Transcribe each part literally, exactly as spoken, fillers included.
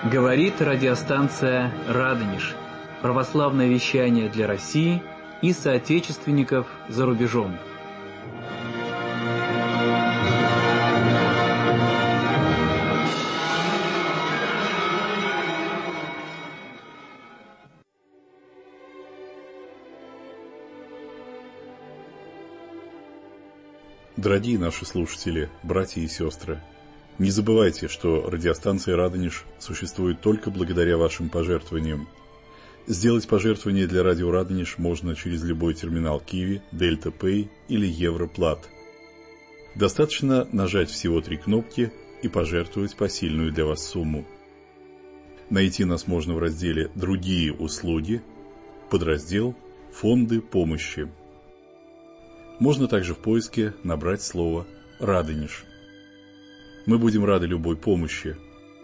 Говорит радиостанция «Радонеж». Православное вещание для России и соотечественников за рубежом. Дорогие наши слушатели, братья и сестры, не забывайте, что радиостанция «Радонеж» существует только благодаря вашим пожертвованиям. Сделать пожертвование для радио «Радонеж» можно через любой терминал Киви, Дельта Пэй или Европлат. Достаточно нажать всего три кнопки и пожертвовать посильную для вас сумму. Найти нас можно в разделе «Другие услуги», подраздел «Фонды помощи». Можно также в поиске набрать слово «Радонеж». Мы будем рады любой помощи.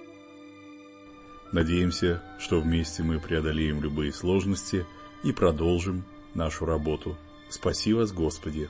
Надеемся, что вместе мы преодолеем любые сложности и продолжим нашу работу. Спаси вас, Господи!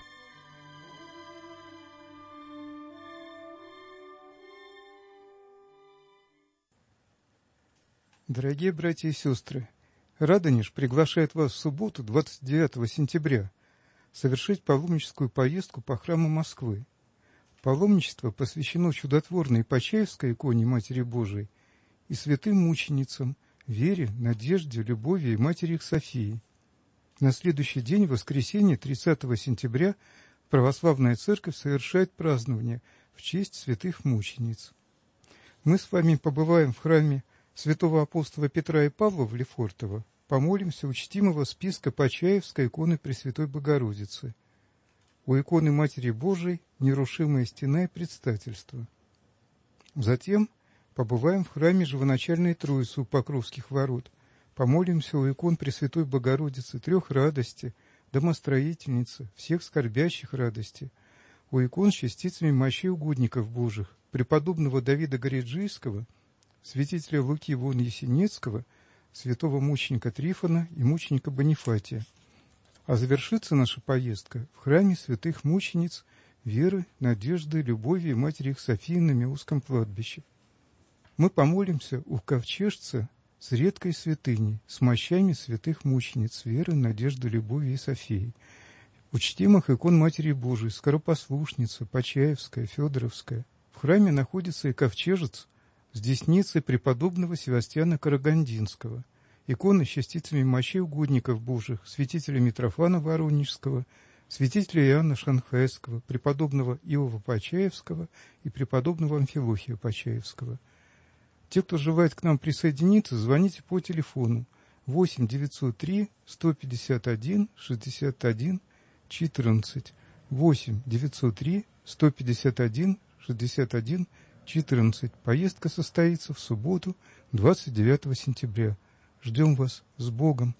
Дорогие братья и сестры, Радонеж приглашает вас в субботу, двадцать девятого сентября, совершить паломническую поездку по храму Москвы. Паломничество посвящено чудотворной Почаевской иконе Матери Божией и святым мученицам, вере, надежде, любови и матери их Софии. На следующий день, в воскресенье, тридцатого сентября, Православная Церковь совершает празднование в честь святых мучениц. Мы с вами побываем в храме святого апостола Петра и Павла в Лефортово, помолимся у чтимого списка Почаевской иконы Пресвятой Богородицы. У иконы Матери Божией нерушимая стена и предстательство. Затем побываем в храме Живоначальной Троицы у Покровских ворот, помолимся у икон Пресвятой Богородицы Трех Радости, Домостроительницы, всех скорбящих радости, у икон с частицами мощей угодников Божьих, преподобного Давида Гореджийского, святителя Луки Вон Есенецкого, святого мученика Трифона и мученика Бонифатия. А завершится наша поездка в храме святых мучениц веры, надежды, любови и матери их Софии на Меузском кладбище. Мы помолимся у ковчежца с редкой святыней, с мощами святых мучениц веры, надежды, любови и Софии. У чтимых икон Матери Божией Скоропослушница, Почаевская, Федоровская. В храме находится и ковчежец с десницей преподобного Севастьяна Карагандинского, иконы с частицами мощей угодников Божьих, святителя Митрофана Воронежского, святителя Иоанна Шанхайского, преподобного Иова Почаевского и преподобного Амфилохия Почаевского. Те, кто желает к нам присоединиться, звоните по телефону восемь девятьсот три сто пятьдесят один шестьдесят один четырнадцать, восемь девятьсот три сто пятьдесят один шестьдесят один четырнадцать. Поездка состоится в субботу, двадцать девятого сентября. Ждем вас с Богом.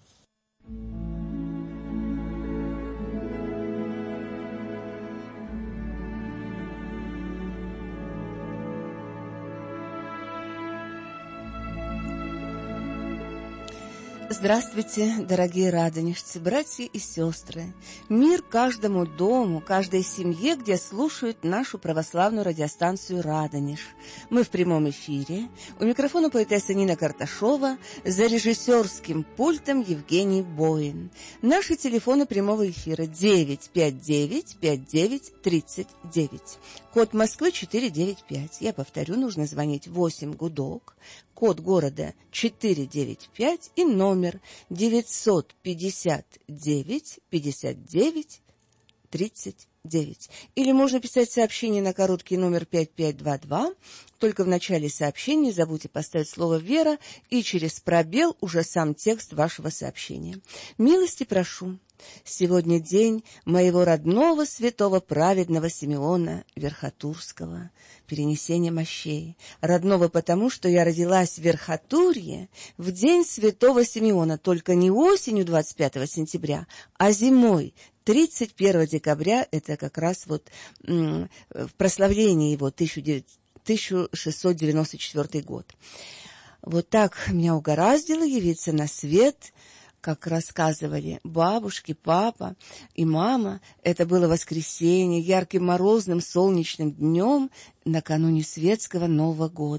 Здравствуйте, дорогие радонежцы, братья и сестры! Мир каждому дому, каждой семье, где слушают нашу православную радиостанцию «Радонеж». Мы в прямом эфире. У микрофона поэтесса Нина Карташова, за режиссерским пультом Евгений Боин. Наши телефоны прямого эфира девять пять девять пять девять тридцать девять. Код Москвы четыреста девяносто пять. Я повторю, нужно звонить восемь гудок. Код города четыреста девяносто пять и номер девятьсот пятьдесят девять пятьдесят девять тридцать девять. Или можно писать сообщение на короткий номер пять пять два два. Только в начале сообщения не забудьте поставить слово «Вера» и через пробел уже сам текст вашего сообщения. Милости прошу. Сегодня день моего родного святого праведного Симеона Верхотурского, перенесение мощей. Родного потому, что я родилась в Верхотурье в день святого Симеона, только не осенью двадцать пятого сентября, а зимой тридцать первого декабря, это как раз вот м- в прославлении его тысяча шестьсот девяносто четвёртый год. Вот так меня угораздило явиться на свет, как рассказывали бабушки, папа и мама. Это было воскресенье, ярким морозным солнечным днем накануне светского Нового года.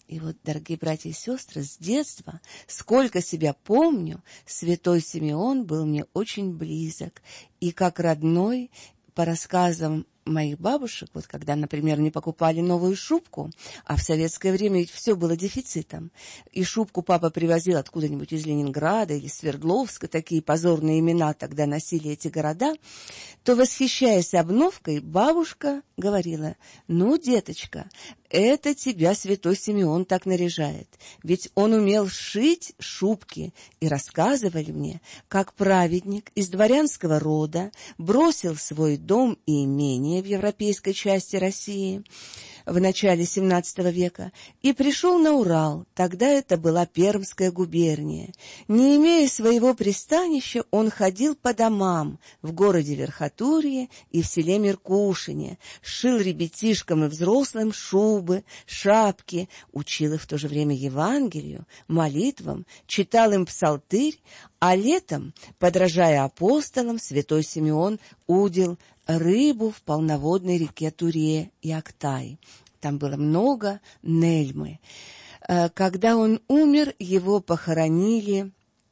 И вот, дорогие братья и сестры, с детства, сколько себя помню, святой Симеон был мне очень близок. И как родной, по рассказам моих бабушек, вот когда, например, мне покупали новую шубку, а в советское время ведь все было дефицитом, и шубку папа привозил откуда-нибудь из Ленинграда или Свердловска, такие позорные имена тогда носили эти города, то, восхищаясь обновкой, бабушка говорила: «Ну, деточка, это тебя святой Симеон так наряжает, ведь он умел шить шубки». И рассказывали мне, как праведник из дворянского рода бросил свой дом и имение в европейской части России в начале семнадцатого века и пришел на Урал, тогда это была Пермская губерния. Не имея своего пристанища, он ходил по домам в городе Верхотурье и в селе Меркушине, шил ребятишкам и взрослым шубы, шапки, учил их в то же время Евангелию, молитвам, читал им псалтырь, а летом, подражая апостолам, святой Симеон удил рыбу в полноводной реке Туре и Актай. Там было много нельмы. Когда он умер, его похоронили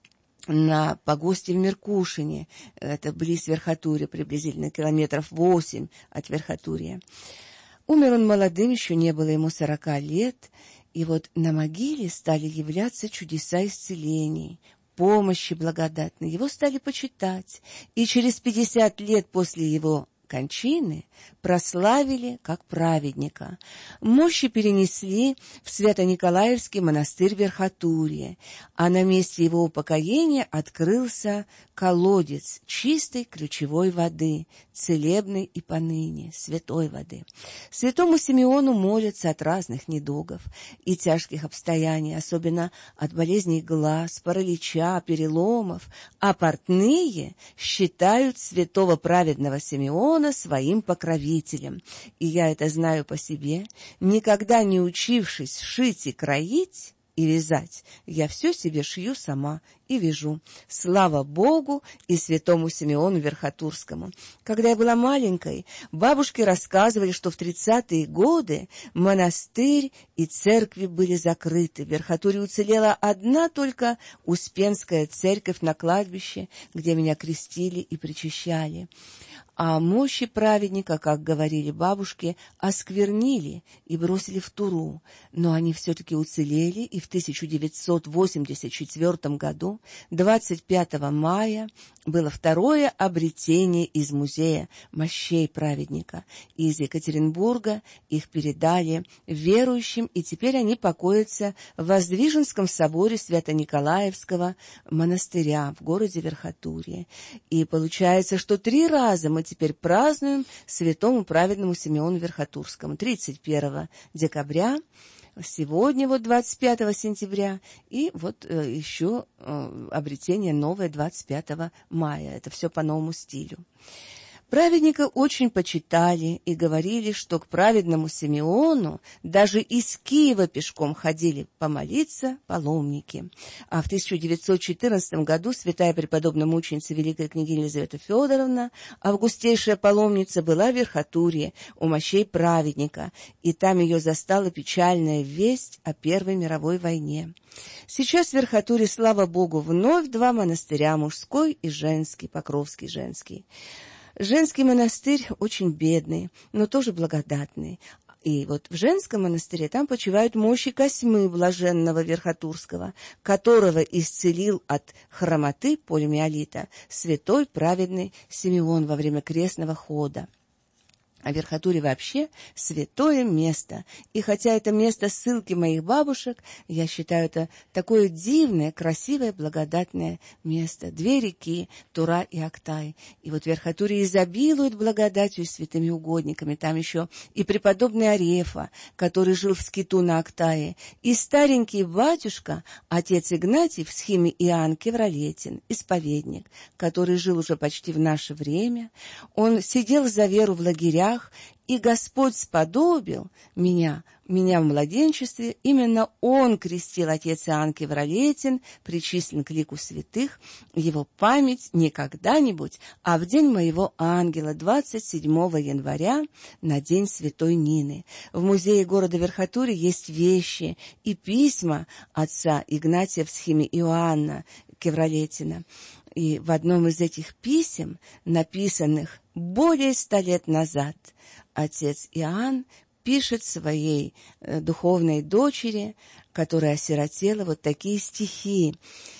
на погосте в Меркушине. Это близ Верхотурья, приблизительно километров восемь от Верхотурья. Умер он молодым, еще не было ему сорока лет. И вот на могиле стали являться чудеса исцелений, помощи благодатной. Его стали почитать, и через пятьдесят лет после его кончины прославили как праведника. Мощи перенесли в Свято-Николаевский монастырь Верхотурье, а на месте его упокоения открылся колодец чистой ключевой воды, целебной и поныне, святой воды. Святому Симеону молятся от разных недугов и тяжких обстояний, особенно от болезней глаз, паралича, переломов, а портные считают святого праведного Симеона своим покровителем. И я это знаю по себе. Никогда не учившись шить и кроить и вязать, я все себе шью сама и вяжу. Слава Богу и святому Симеону Верхотурскому. Когда я была маленькой, бабушки рассказывали, что в тридцатые годы монастырь и церкви были закрыты. В Верхотурье уцелела одна только Успенская церковь на кладбище, где меня крестили и причащали. А мощи праведника, как говорили бабушки, осквернили и бросили в Туру. Но они все-таки уцелели, и в тысяча девятьсот восемьдесят четвёртом году, двадцать пятого мая, было второе обретение из музея мощей праведника. Из Екатеринбурга их передали верующим, и теперь они покоятся в Воздвиженском соборе Свято-Николаевского монастыря в городе Верхотурье. И получается, что три раза мы теперь празднуем святому праведному Симеону Верхотурскому. тридцать первого декабря, сегодня вот двадцать пятого сентября, и вот э, еще э, обретение новое двадцать пятого мая. Это все по новому стилю. Праведника очень почитали и говорили, что к праведному Симеону даже из Киева пешком ходили помолиться паломники. А в тысяча девятьсот четырнадцатом году святая преподобная мученица великая княгиня Елизавета Федоровна, августейшая паломница, была в Верхотурье у мощей праведника, и там ее застала печальная весть о Первой мировой войне. Сейчас в Верхотурье, слава Богу, вновь два монастыря, мужской и женский, Покровский женский. Женский монастырь очень бедный, но тоже благодатный. И вот в женском монастыре там почивают мощи Косьмы блаженного Верхотурского, которого исцелил от хромоты полимиелита святой праведный Симеон во время крестного хода. А Верхотурье вообще святое место. И хотя это место ссылки моих бабушек, я считаю, это такое дивное, красивое, благодатное место. Две реки, Тура и Актай. И вот Верхотурье изобилует благодатью и святыми угодниками. Там еще и преподобный Арефа, который жил в скиту на Актае, и старенький батюшка, отец Игнатий в схиме Иоанн Кевролетин, исповедник, который жил уже почти в наше время. Он сидел за веру в лагерях, дверях, и Господь сподобил меня, меня в младенчестве, именно Он крестил отец Иоанн Кевролетин, причислен к лику святых, его память не когда-нибудь, а в день моего ангела, двадцать седьмого января, на день святой Нины. В музее города Верхотуре есть вещи и письма отца Игнатия в схеме Иоанна Кевролетина. И в одном из этих писем, написанных более ста лет назад, отец Иоанн пишет своей э, духовной дочери, которая осиротела, вот такие стихи.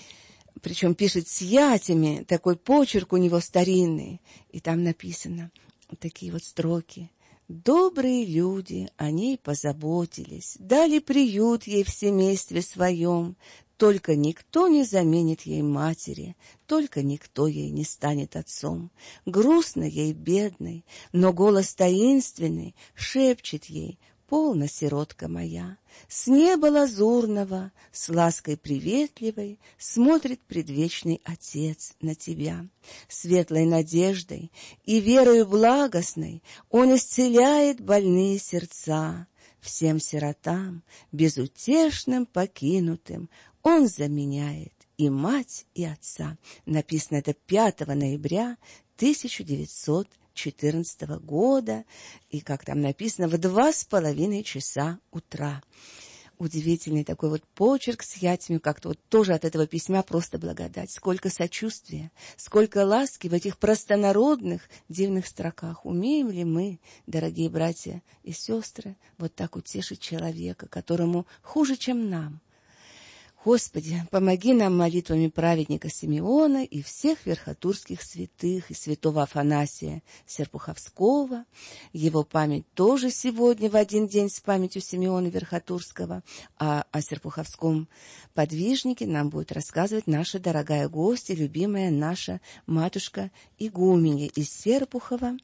Причем пишет с ятями, такой почерк у него старинный. И там написано такие вот строки. «Добрые люди о ней позаботились, дали приют ей в семействе своем. Только никто не заменит ей матери, только никто ей не станет отцом. Грустно ей, бедной, но голос таинственный шепчет ей: полно, сиротка моя. С неба лазурного, с лаской приветливой смотрит предвечный Отец на тебя. Светлой надеждой и верою благостной Он исцеляет больные сердца. Всем сиротам, безутешным, покинутым, Он заменяет и мать, и отца. Написано это пятого ноября тысяча девятьсот четырнадцатого года, и, как там написано, в два с половиной часа утра. Удивительный такой вот почерк с ятями, как-то вот тоже от этого письма просто благодать. Сколько сочувствия, сколько ласки в этих простонародных дивных строках. Умеем ли мы, дорогие братья и сестры, вот так утешить человека, которому хуже, чем нам? Господи, помоги нам молитвами праведника Симеона и всех верхотурских святых, и святого Афанасия Серпуховского. Его память тоже сегодня в один день с памятью Симеона Верхотурского. А о Серпуховском подвижнике нам будет рассказывать наша дорогая гостья, любимая наша матушка Игуменья из Серпухова.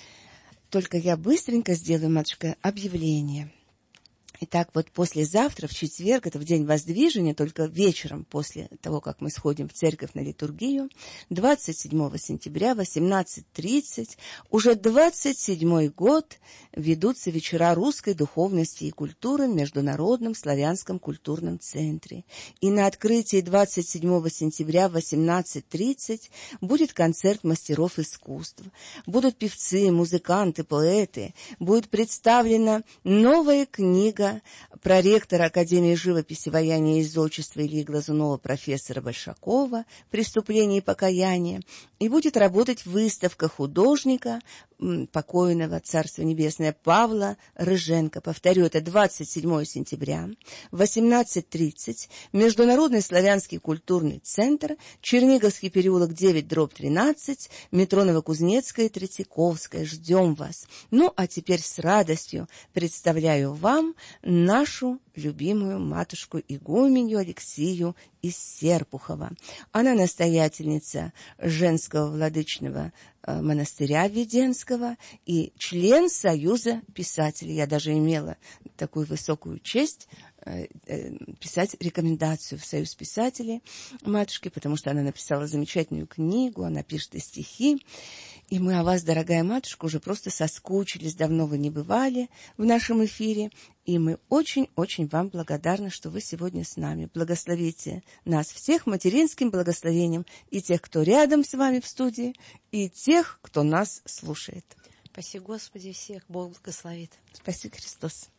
Только я быстренько сделаю, матушка, объявление. Итак, вот послезавтра, в четверг, это в день воздвижения, только вечером после того, как мы сходим в церковь на литургию, двадцать седьмого сентября, восемнадцать тридцать, уже двадцать седьмой год ведутся вечера русской духовности и культуры в Международном славянском культурном центре. И на открытии двадцать седьмого сентября в восемнадцать тридцать будет концерт мастеров искусств. Будут певцы, музыканты, поэты. Будет представлена новая книга проректора Академии живописи, ваяния и зодчества Ильи Глазунова, профессора Большакова «Преступление и покаяние». И будет работать выставка художника, покойного, Царство Небесное, Павла Рыженко. Повторю, это двадцать седьмого сентября, восемнадцать тридцать, Международный славянский культурный центр, Черниговский переулок девять, дробь тринадцать, метро Новокузнецкая, Третьяковская. Ждем вас. Ну, а теперь с радостью представляю вам нашу любимую матушку игуменью Алексию из Серпухова. Она настоятельница женского владычного э, монастыря Введенского и член Союза писателей. Я даже имела такую высокую честь э, э, писать рекомендацию в Союз писателей матушки, потому что она написала замечательную книгу, она пишет и стихи. И мы о вас, дорогая матушка, уже просто соскучились, давно вы не бывали в нашем эфире, и мы очень-очень вам благодарны, что вы сегодня с нами. Благословите нас всех материнским благословением, и тех, кто рядом с вами в студии, и тех, кто нас слушает. Спаси Господи всех, Бог благословит. Спаси Христос.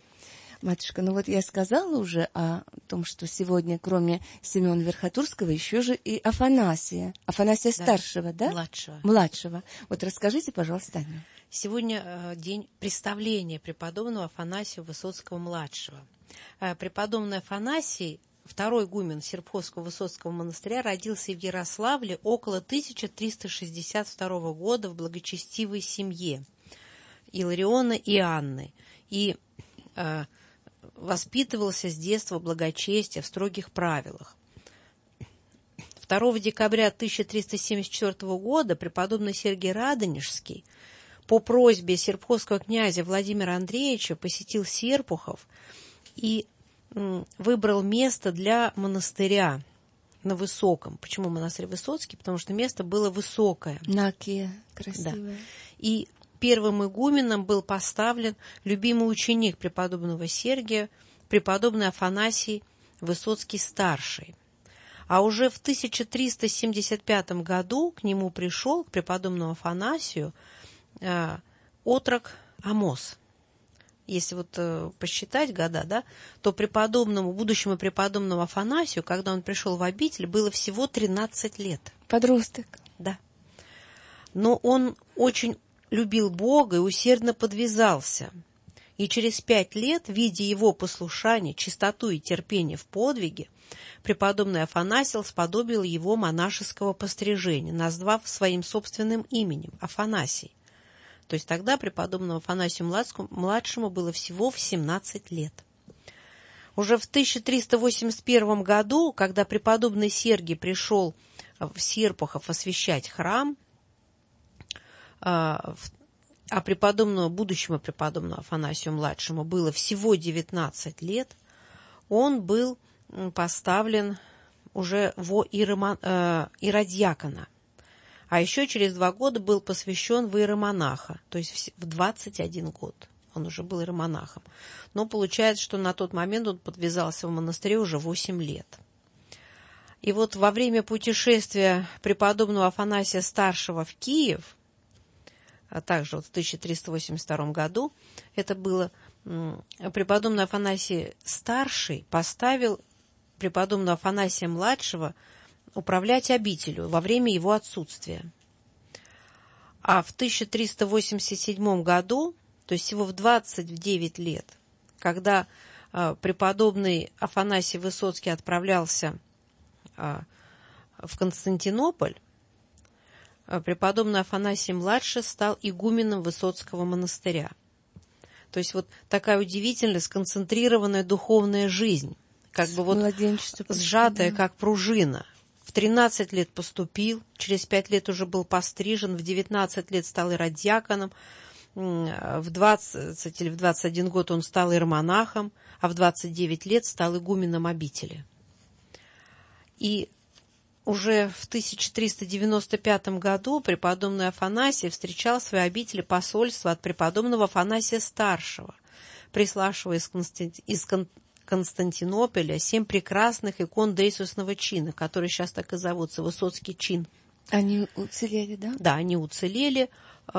Матушка, ну вот я сказала уже о том, что сегодня, кроме Симеона Верхотурского, еще же и Афанасия. Афанасия да. старшего, да? Младшего. Младшего. Вот расскажите, пожалуйста, о нем. Сегодня э, день представления преподобного Афанасия Высоцкого-младшего. Э, преподобный Афанасий, второй игумен Серпуховского Высоцкого монастыря, родился в Ярославле около тысяча триста шестьдесят второго года в благочестивой семье Илариона и Анны. И э, воспитывался с детства благочестия в строгих правилах. второго декабря тысяча триста семьдесят четвёртого года преподобный Сергий Радонежский по просьбе серпуховского князя Владимира Андреевича посетил Серпухов и м, выбрал место для монастыря на Высоком. Почему монастырь Высоцкий? Потому что место было высокое. На Оке красивое. Да. И первым игуменом был поставлен любимый ученик преподобного Сергия, преподобный Афанасий Высоцкий-старший. А уже в тысяча триста семьдесят пятом году к нему пришел, к преподобному Афанасию, э, отрок Амос. Если вот э, посчитать года, да, то преподобному, будущему преподобному Афанасию, когда он пришел в обитель, было всего тринадцать лет. Подросток. Да. Но он очень любил Бога и усердно подвязался. И через пять лет, видя его послушание, чистоту и терпение в подвиге, преподобный Афанасий сподобил его монашеского пострижения, назвав своим собственным именем Афанасий. То есть тогда преподобному Афанасию младшему было всего в семнадцать лет. Уже в тысяча триста восемьдесят первом году, когда преподобный Сергий пришел в Серпухов освящать храм, а преподобному, будущему преподобному Афанасию младшему было всего девятнадцать лет, он был поставлен уже во иродьякона. А еще через два года был посвящен в иеромонаха, то есть в двадцать один год он уже был иеромонахом. Но получается, что на тот момент он подвязался в монастыре уже восемь лет. И вот во время путешествия преподобного Афанасия Старшего в Киев, а также вот в тысяча триста восемьдесят втором году, это было, преподобный Афанасий Старший поставил преподобного Афанасия Младшего управлять обителью во время его отсутствия. А в тысяча триста восемьдесят седьмом году, то есть всего в двадцать девять лет, когда э, преподобный Афанасий Высоцкий отправлялся э, в Константинополь, э, преподобный Афанасий Младший стал игуменом Высоцкого монастыря. То есть вот такая удивительная, сконцентрированная духовная жизнь, как бы вот сжатая, как пружина. В тринадцать лет поступил, через пять лет уже был пострижен, в девятнадцать лет стал иродьяконом, в двадцать или в двадцать один год он стал иеромонахом, а в двадцать девять лет стал игуменом обители. И уже в тысяча триста девяносто пятом году преподобный Афанасий встречал в своей обители посольство от преподобного Афанасия Старшего, приславшего из, Константи... из Кон... Константинополя семь прекрасных икон доисусного чина, которые сейчас так и зовутся, Высоцкий чин. Они уцелели, да? Да, они уцелели.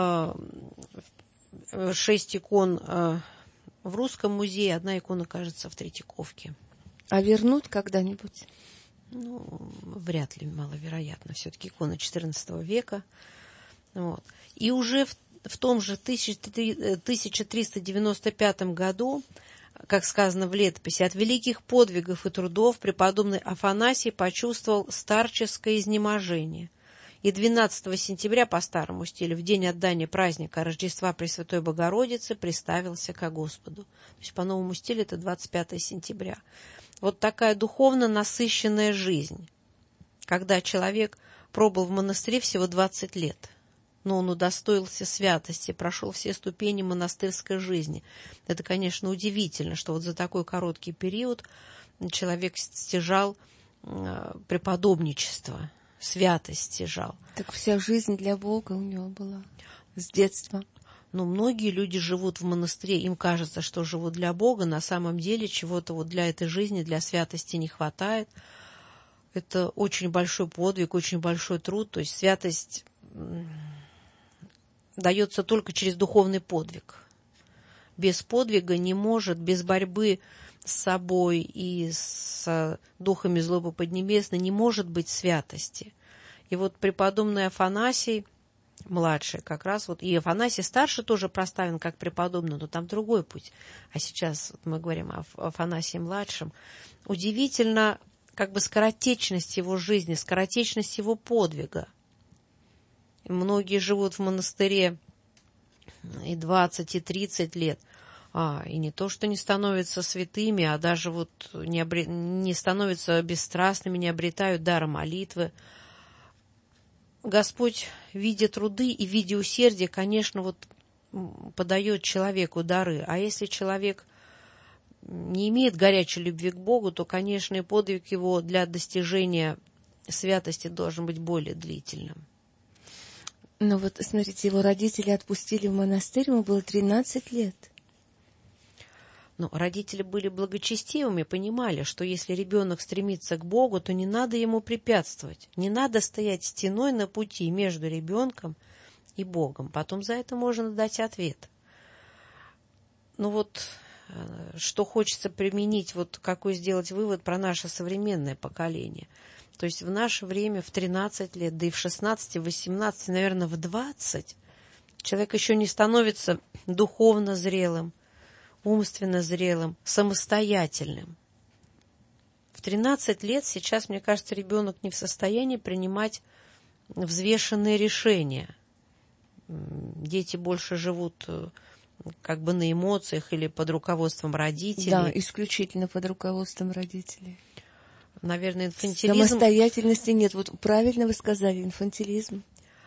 Шесть икон в Русском музее, одна икона, кажется, в Третьяковке. А вернут когда-нибудь? Ну, вряд ли, маловероятно. Все-таки икона четырнадцатого века. Вот. И уже в, в том же тысяча триста девяносто пятом году, как сказано в летописи, от великих подвигов и трудов преподобный Афанасий почувствовал старческое изнеможение. И двенадцатого сентября по старому стилю, в день отдания праздника Рождества Пресвятой Богородицы, приставился ко Господу. То есть по новому стилю это двадцать пятого сентября. Вот такая духовно насыщенная жизнь, когда человек пробыл в монастыре всего двадцать лет, но он удостоился святости, прошел все ступени монастырской жизни. Это, конечно, удивительно, что вот за такой короткий период человек стяжал преподобничество, святость стяжал. Так вся жизнь для Бога у него была с детства. Но многие люди живут в монастыре, им кажется, что живут для Бога, на самом деле чего-то вот для этой жизни, для святости не хватает. Это очень большой подвиг, очень большой труд, то есть святость дается только через духовный подвиг. Без подвига не может, без борьбы с собой и с духами злобы поднебесной не может быть святости. И вот преподобный Афанасий младший как раз, вот и Афанасий старший тоже проставлен как преподобный, но там другой путь. А сейчас вот мы говорим о Афанасии младшем. Удивительно, как бы скоротечность его жизни, скоротечность его подвига. Многие живут в монастыре и двадцать, и тридцать лет, а, и не то, что не становятся святыми, а даже вот не, обре... не становятся бесстрастными, не обретают дара молитвы. Господь, видя труды и видя усердие, конечно, вот подает человеку дары. А если человек не имеет горячей любви к Богу, то, конечно, и подвиг его для достижения святости должен быть более длительным. Ну вот, смотрите, его родители отпустили в монастырь, ему было тринадцать лет. Ну, родители были благочестивыми, понимали, что если ребенок стремится к Богу, то не надо ему препятствовать. Не надо стоять стеной на пути между ребенком и Богом. Потом за это можно дать ответ. Ну вот, что хочется применить, вот какой сделать вывод про наше современное поколение. То есть в наше время в тринадцать лет, да и в шестнадцать, в восемнадцать, наверное, в двадцать человек еще не становится духовно зрелым, умственно зрелым, самостоятельным. В тринадцать лет сейчас, мне кажется, ребенок не в состоянии принимать взвешенные решения. Дети больше живут как бы на эмоциях или под руководством родителей. Да, исключительно под руководством родителей. Наверное, инфантилизм... Самостоятельности нет. Вот правильно вы сказали, инфантилизм.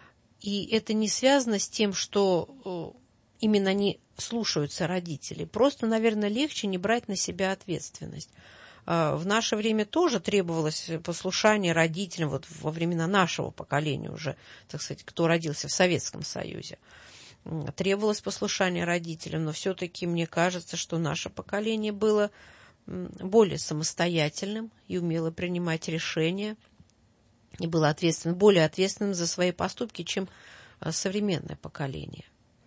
И это не связано с тем, что именно они слушаются родителей. Просто, наверное, легче не брать на себя ответственность. В наше время тоже требовалось послушание родителям, вот во времена нашего поколения уже, так сказать, кто родился в Советском Союзе. Требовалось послушание родителям, но все-таки мне кажется, что наше поколение было более самостоятельным и умело принимать решения, и было ответственным, более ответственным за свои поступки, чем современное поколение.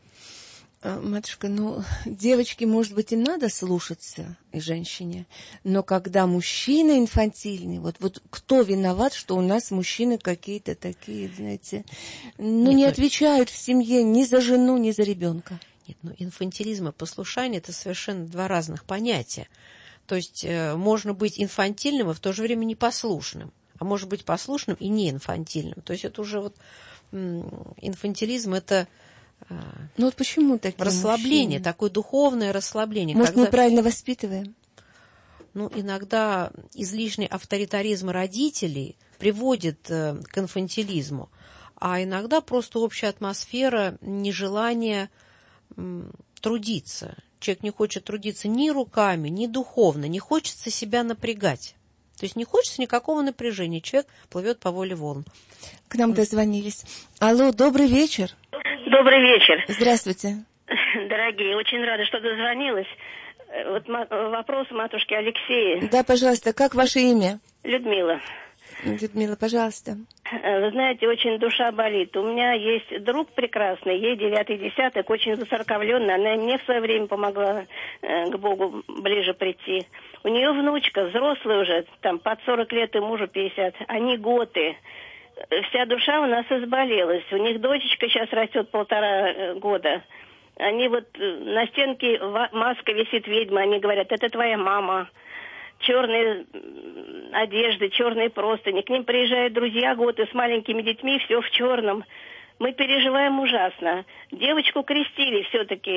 Матушка, ну, девочке, может быть, и надо слушаться, и женщине, но когда мужчина инфантильный, вот, вот кто виноват, что у нас мужчины какие-то такие, знаете, ну, Нет, не отвечают в семье ни за жену, ни за ребенка. Нет, ну, инфантилизм и послушание – это совершенно два разных понятия. То есть э, можно быть инфантильным и в то же время непослушным, а может быть послушным и не инфантильным. То есть это уже вот м- инфантилизм – это э, ну, вот почему такие расслабление, мужчины? Такое духовное расслабление. Может, когда, неправильно воспитываем? Ну, иногда излишний авторитаризм родителей приводит э, к инфантилизму, а иногда просто общая атмосфера нежелания м- трудиться. Человек не хочет трудиться ни руками, ни духовно, не хочется себя напрягать. То есть не хочется никакого напряжения. Человек плывет по воле волн. К нам дозвонились. Алло, добрый вечер. Добрый вечер. Здравствуйте. Дорогие, очень рада, что дозвонилась. Вот вопрос матушки Алексея. Да, пожалуйста, как ваше имя? Людмила. Людмила, пожалуйста. Вы знаете, очень душа болит. У меня есть друг прекрасный, ей девятый десяток, очень воцерковленная. Она мне в свое время помогла э, к Богу ближе прийти. У нее внучка, взрослая уже, там, под сорок лет и мужу пятьдесят. Они готы. Вся душа у нас изболелась. У них дочечка сейчас растет полтора года. Они вот на стенке маска висит ведьма. Они говорят, это твоя мама. Черные одежды, черные простыни. К ним приезжают друзья готы с маленькими детьми, все в черном. Мы переживаем ужасно. Девочку крестили все-таки,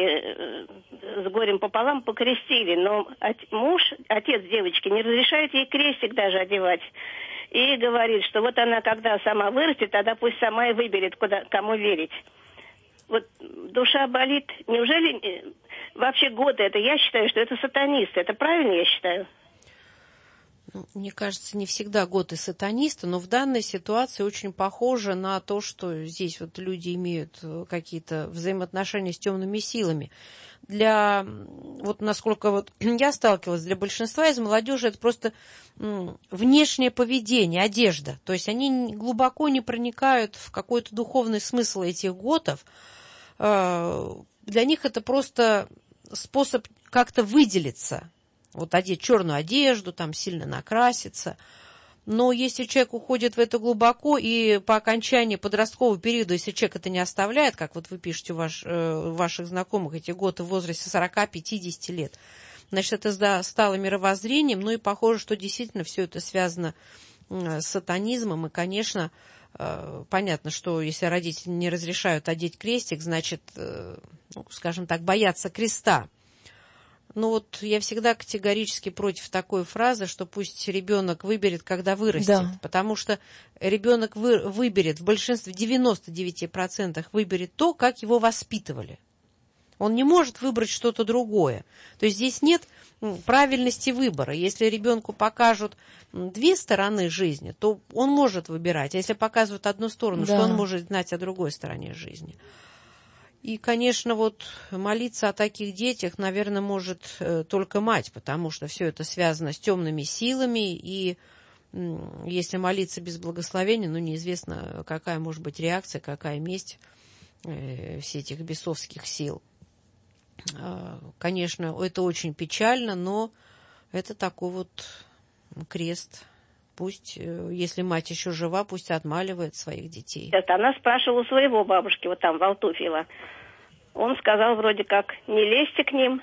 с горем пополам покрестили, но муж, отец девочки, не разрешает ей крестик даже одевать. И говорит, что вот она, когда сама вырастет, тогда пусть сама и выберет, куда, кому верить. Вот душа болит. Неужели вообще готы это, я считаю, что это сатанисты. Это правильно, я считаю? Мне кажется, не всегда готы сатанисты, но в данной ситуации очень похоже на то, что здесь вот люди имеют какие-то взаимоотношения с темными силами. Для, вот насколько вот я сталкивалась, для большинства из молодежи это просто м, внешнее поведение, одежда. То есть они глубоко не проникают в какой-то духовный смысл этих готов. Для них это просто способ как-то выделиться. Вот одеть черную одежду, там сильно накраситься. Но если человек уходит в это глубоко, и по окончании подросткового периода, если человек это не оставляет, как вот вы пишете у ваш, э, ваших знакомых, эти годы в возрасте сорок-пятьдесят лет, значит, это стало мировоззрением, ну и похоже, что действительно все это связано э, с сатанизмом, и, конечно, э, понятно, что если родители не разрешают одеть крестик, значит, э, ну, скажем так, боятся креста. Ну вот я всегда категорически против такой фразы, что пусть ребенок выберет, когда вырастет. Да. Потому что ребенок вы, выберет, в большинстве, в девяноста девяти процентах выберет то, как его воспитывали. Он не может выбрать что-то другое. То есть здесь нет правильности выбора. Если ребенку покажут две стороны жизни, то он может выбирать. А если показывают одну сторону, да. Что он может знать о другой стороне жизни? И, конечно, вот молиться о таких детях, наверное, может э, только мать, потому что все это связано с темными силами, и э, если молиться без благословения, ну, неизвестно, какая может быть реакция, какая месть э, всех этих бесовских сил. Э, конечно, это очень печально, но это такой вот крест. Пусть, э, если мать еще жива, пусть отмаливает своих детей. Это она спрашивала у своего бабушки, вот там, в Алтуфьево. Он сказал вроде как, не лезьте к ним.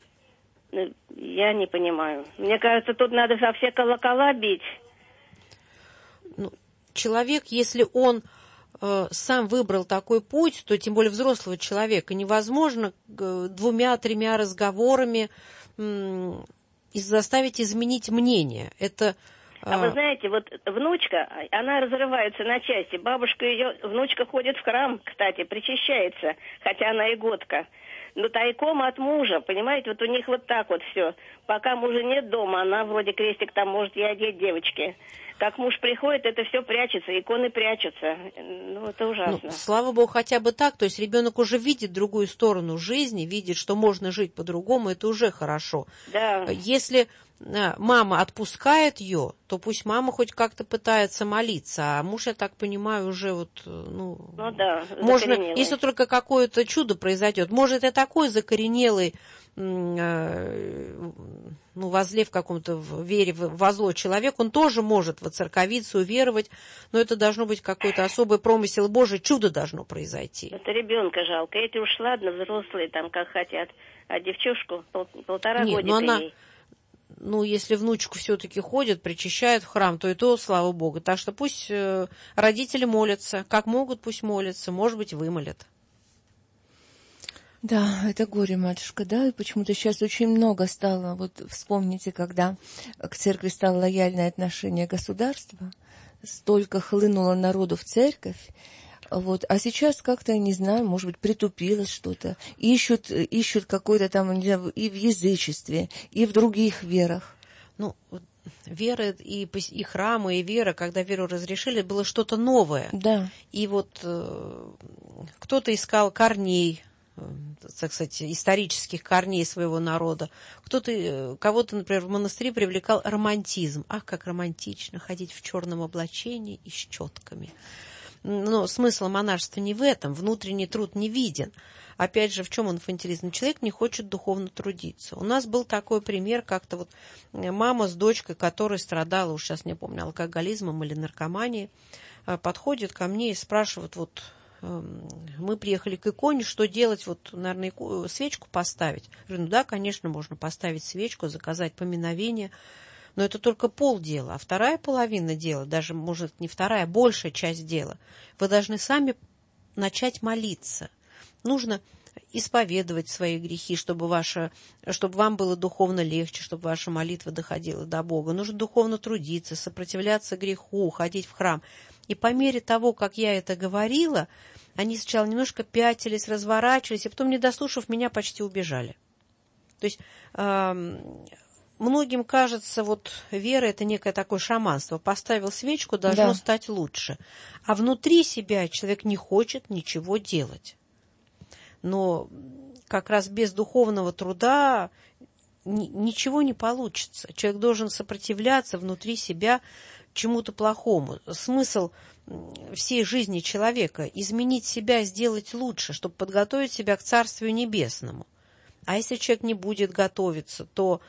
Я не понимаю. Мне кажется, тут надо со все колокола бить. Ну, человек, если он э, сам выбрал такой путь, то тем более взрослого человека, невозможно э, двумя-тремя разговорами э, заставить изменить мнение. Это... А вы знаете, вот внучка, она разрывается на части. Бабушка ее, внучка ходит в храм, кстати, причащается, хотя она и годка. Но тайком от мужа, понимаете, вот у них вот так вот все. Пока мужа нет дома, она вроде крестик там может и одеть девочке. Как муж приходит, это все прячется, иконы прячутся. Ну, это ужасно. Ну, слава богу, хотя бы так. То есть ребенок уже видит другую сторону жизни, видит, что можно жить по-другому, это уже хорошо. Да. Если мама отпускает ее, то пусть мама хоть как-то пытается молиться, а муж, я так понимаю, уже вот, ну, ну да, можно, если только какое-то чудо произойдет, может, и такой закоренелый, ну, возле в каком-то в вере во зло человек, он тоже может воцерковиться, уверовать, но это должно быть какой-то особый промысел Божий, чудо должно произойти. Это ребенка жалко, эти уж ладно, взрослые там как хотят, а девчушку пол, полтора Нет, годика она... ей. Ну, если внучку все-таки ходит, причащает в храм, то и то, слава Богу. Так что пусть э, родители молятся. Как могут, пусть молятся. Может быть, вымолят. Да, это горе, матушка, да, и почему-то сейчас очень много стало, вот вспомните, когда к церкви стало лояльное отношение государства, столько хлынуло народу в церковь, вот, а сейчас как-то, не знаю, может быть, притупилось что-то, ищут, ищут какой-то там, не знаю, и в язычестве, и в других верах. Ну, вера и, и храмы, и вера, когда веру разрешили, было что-то новое. Да. И вот э, кто-то искал корней, так сказать, исторических корней своего народа. Кто-то, кого-то, например, в монастыре привлекал романтизм. Ах, как романтично ходить в черном облачении и с четками. Но смысл монашества не в этом. Внутренний труд не виден. Опять же, в чем инфантилизм? Человек не хочет духовно трудиться. У нас был такой пример, как-то вот мама с дочкой, которая страдала, уж сейчас не помню, алкоголизмом или наркоманией, подходит ко мне и спрашивает, вот, мы приехали к иконе, что делать, вот, наверное, свечку поставить? Я говорю, ну да, конечно, можно поставить свечку, заказать поминовение, но это только полдела, а вторая половина дела, даже, может, не вторая, а большая часть дела, вы должны сами начать молиться. Нужно исповедовать свои грехи, чтобы, ваша, чтобы вам было духовно легче, чтобы ваша молитва доходила до Бога. Нужно духовно трудиться, сопротивляться греху, ходить в храм. И по мере того, как я это говорила, они сначала немножко пятились, разворачивались, и потом, не дослушав меня, почти убежали. То есть э, многим кажется, вот вера – это некое такое шаманство. Поставил свечку, должно да. стать лучше. А внутри себя человек не хочет ничего делать. Но как раз без духовного труда ничего не получится. Человек должен сопротивляться внутри себя чему-то плохому. Смысл всей жизни человека – изменить себя, сделать лучше, чтобы подготовить себя к Царствию Небесному. А если человек не будет готовиться, то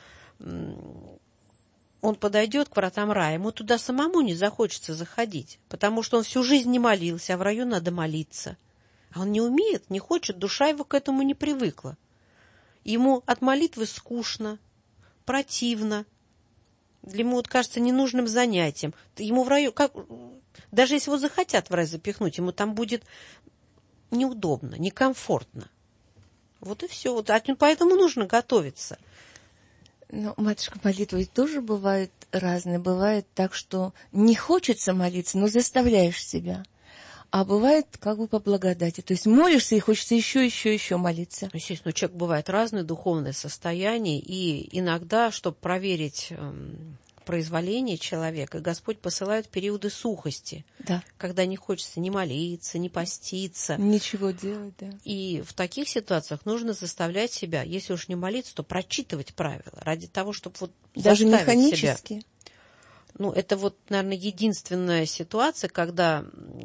он подойдет к вратам рая, ему туда самому не захочется заходить, потому что он всю жизнь не молился, а в раю надо молиться. А он не умеет, не хочет, душа его к этому не привыкла. Ему от молитвы скучно, противно. Для него, вот, кажется, ненужным занятием. Ему в раю, как, даже если его захотят в рай запихнуть, ему там будет неудобно, некомфортно. Вот и все. Вот, поэтому нужно готовиться. Ну, матушка, молитвы тоже бывают разные. Бывает так, что не хочется молиться, но заставляешь себя. а бывает как бы по благодати. То есть молишься и хочется еще, еще, еще молиться. Естественно, у человека бывает разное духовное состояние, и иногда, чтобы проверить эм, произволение человека, Господь посылает периоды сухости, да. когда не хочется ни молиться, ни поститься. Ничего делать, да. И в таких ситуациях нужно заставлять себя, если уж не молиться, то прочитывать правила, ради того, чтобы вот даже заставить механически. себя. Ну, это вот, наверное, единственная ситуация, когда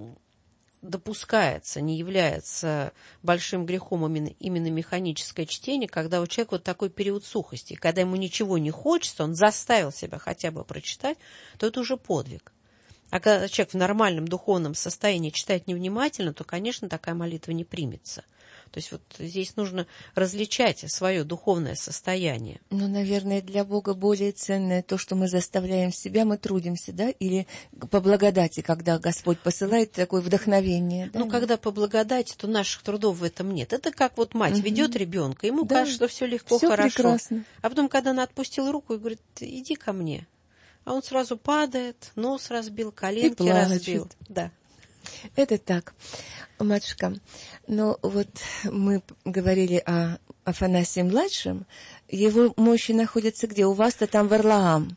допускается, не является большим грехом именно, именно механическое чтение, когда у человека вот такой период сухости, когда ему ничего не хочется, он заставил себя хотя бы прочитать, то это уже подвиг. А когда человек в нормальном духовном состоянии читает невнимательно, то, конечно, такая молитва не примется. То есть вот здесь нужно различать свое духовное состояние. Ну, наверное, для Бога более ценное то, что мы заставляем себя, мы трудимся, да? Или по благодати, когда Господь посылает такое вдохновение. Да? Ну, когда по благодати, то наших трудов в этом нет. Это как вот мать угу. ведет ребенка, ему да. кажется, что все легко, всё хорошо. Прекрасно. А потом, когда она отпустила руку и говорит, иди ко мне. А он сразу падает, нос разбил, коленки разбил. Да. Это так. Матушка, ну вот мы говорили о Афанасии-младшем. Его мощи находятся где? У вас-то там Варлаам,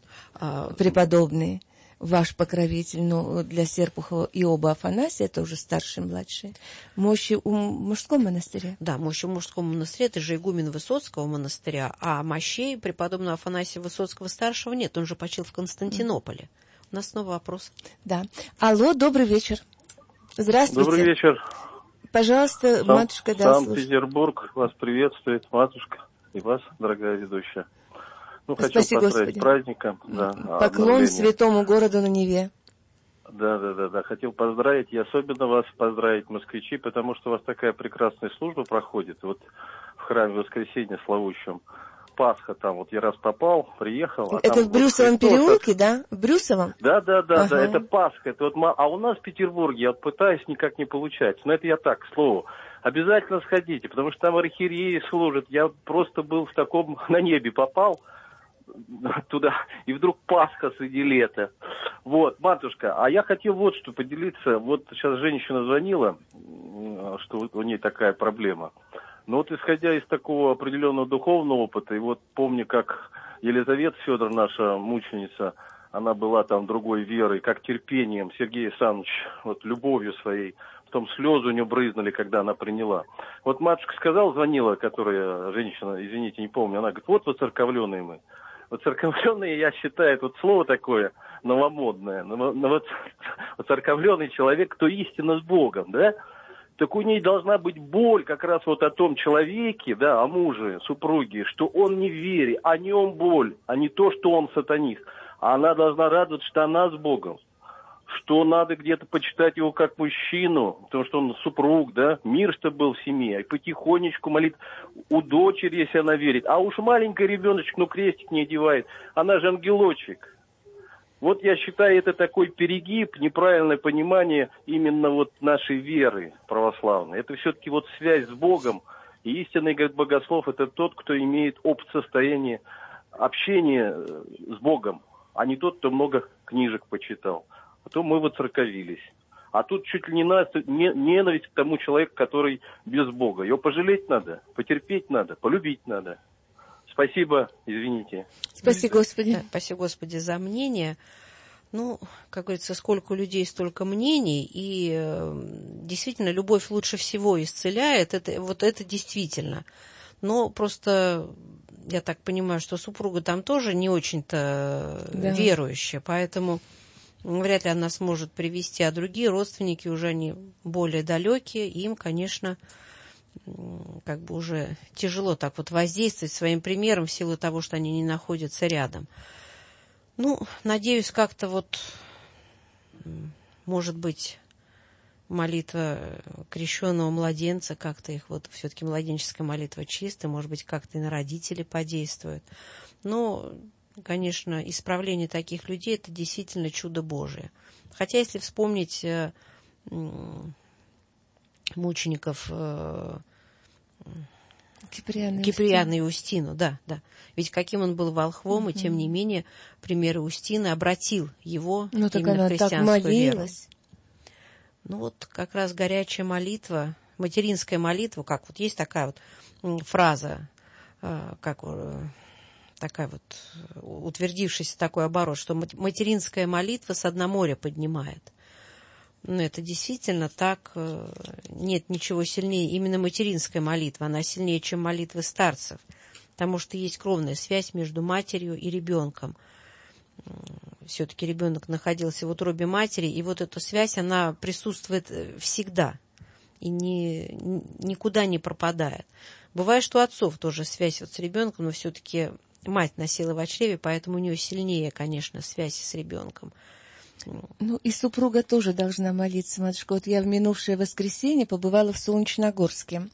а, преподобный, ваш покровитель, ну, для Серпухова и оба Афанасия, тоже старший и младший. Мощи у мужского монастыря? Да, мощи у мужского монастыря, это же игумен Высоцкого монастыря, а мощей преподобного Афанасия Высоцкого старшего нет, он же почил в Константинополе. Mm. У нас снова вопрос. Да. Алло, добрый вечер. Здравствуйте. Добрый вечер. Пожалуйста, Сам, матушка, да, Санкт-Петербург вас приветствует, матушка, и вас, дорогая ведущая. Ну, хочу Спаси поздравить Господи. Праздником. Да, поклон святому городу на Неве. Да, да, да, да. Хотел поздравить, и особенно вас поздравить, москвичи, потому что у вас такая прекрасная служба проходит. Вот в храме Воскресения Славущем. Пасха там, вот я раз попал, приехал. А это там в Брюсовом вот переулке, да? В Брюсовом? Да, да, да, ага. да, это Пасха. Это вот, а у нас в Петербурге, я пытаюсь, никак не получается. Но это я так, к слову. Обязательно сходите, потому что там архиереи служат. Я просто был в таком, на небе попал туда, и вдруг Пасха среди лета. Вот, матушка, а я хотел вот что поделиться. Вот сейчас женщина звонила, что у нее такая проблема. Но вот исходя из такого определенного духовного опыта, и вот помню, как Елизавета Федоровна, наша мученица, она была там другой верой, как терпением Сергей Александрович, вот любовью своей, потом слезы у нее брызнули, когда она приняла. Вот матушка сказала, звонила, которая женщина, извините, не помню, она говорит, вот воцерковленные мы. Воцерковленные, я считаю, вот слово такое новомодное, воцерковленный человек, кто истинно с Богом, да? Так у ней должна быть боль как раз вот о том человеке, да, о муже, супруге, что он не в вере, о нем боль, а не то, что он сатанист. А она должна радоваться, что она с Богом, что надо где-то почитать его как мужчину, потому что он супруг, да, мир, что был в семье, и потихонечку молит у дочери, если она верит. А уж маленький ребеночек, ну, крестик не одевает, она же ангелочек. Вот я считаю, это такой перегиб, неправильное понимание именно вот нашей веры православной. Это все-таки вот связь с Богом. И истинный, говорит, богослов, это тот, кто имеет опыт состояния общения с Богом, а не тот, кто много книжек почитал. А то мы воцерковились. А тут чуть ли не ненависть к тому человеку, который без Бога. Его пожалеть надо, потерпеть надо, полюбить надо. Спасибо, извините. Спасибо, Господи. Да, спасибо, Господи, за мнение. Ну, как говорится, сколько людей, столько мнений. И э, действительно, любовь лучше всего исцеляет. Это, вот это действительно. Но просто, я так понимаю, что супруга там тоже не очень-то да. верующая. Поэтому вряд ли она сможет привести. А другие родственники уже они более далекие. И им, конечно, как бы уже тяжело так вот воздействовать своим примером в силу того, что они не находятся рядом. Ну, надеюсь, как-то вот, может быть, молитва крещенного младенца, как-то их вот, все-таки младенческая молитва чистая, может быть, как-то и на родителей подействует. Но, конечно, исправление таких людей – это действительно чудо Божие. Хотя, если вспомнить мучеников э, Киприана, Киприана и Устину, да, да. Ведь каким он был волхвом, mm-hmm. и тем не менее пример Устины обратил его ну, именно в христианскую веру. Ну вот как раз горячая молитва, материнская молитва, как вот есть такая вот фраза, как такая вот утвердившийся такой оборот, что материнская молитва с дна моря поднимает. Ну, это действительно так. Нет ничего сильнее. Именно материнская молитва, она сильнее, чем молитвы старцев. Потому что есть кровная связь между матерью и ребенком. Все-таки ребенок находился в утробе матери, и вот эта связь, она присутствует всегда и ни, никуда не пропадает. Бывает, что у отцов тоже связь вот с ребенком, но все-таки мать носила в чреве, поэтому у нее сильнее, конечно, связь с ребенком. Ну, и супруга тоже должна молиться, матушка. Вот я в минувшее воскресенье побывала в Солнечногорске,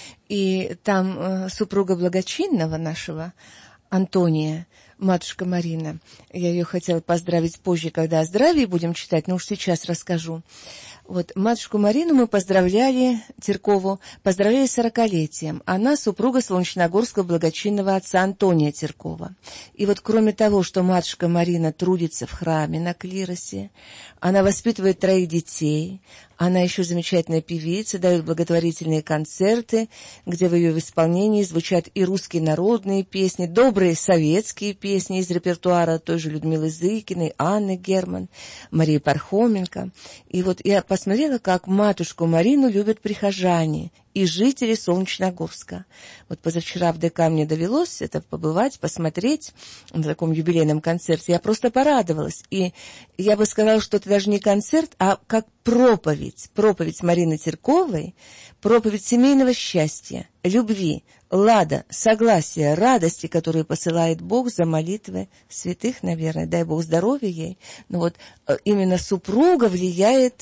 и там э, супруга благочинного нашего, Антония, матушка Марина, я ее хотела поздравить позже, когда о здравии будем читать, но уж сейчас расскажу. Вот, матушку Марину мы поздравляли, Теркову, поздравляли с сорокалетием. Она супруга солнечногорского благочинного отца Антония Теркова. И вот кроме того, что матушка Марина трудится в храме на клиросе, она воспитывает троих детей, она еще замечательная певица, дает благотворительные концерты, где в ее исполнении звучат и русские народные песни, добрые советские песни из репертуара той же Людмилы Зыкиной, Анны Герман, Марии Пархоменко. И вот я посмотрела, как матушку Марину любят прихожане и жители Солнечногорска. Вот позавчера в ДК мне довелось это побывать, посмотреть на таком юбилейном концерте. Я просто порадовалась. И я бы сказала, что это даже не концерт, а как проповедь. Проповедь Марины Терковой, проповедь семейного счастья, любви, лада, согласия, радости, которые посылает Бог за молитвы святых, наверное. Дай Бог здоровья ей. Но вот именно супруга влияет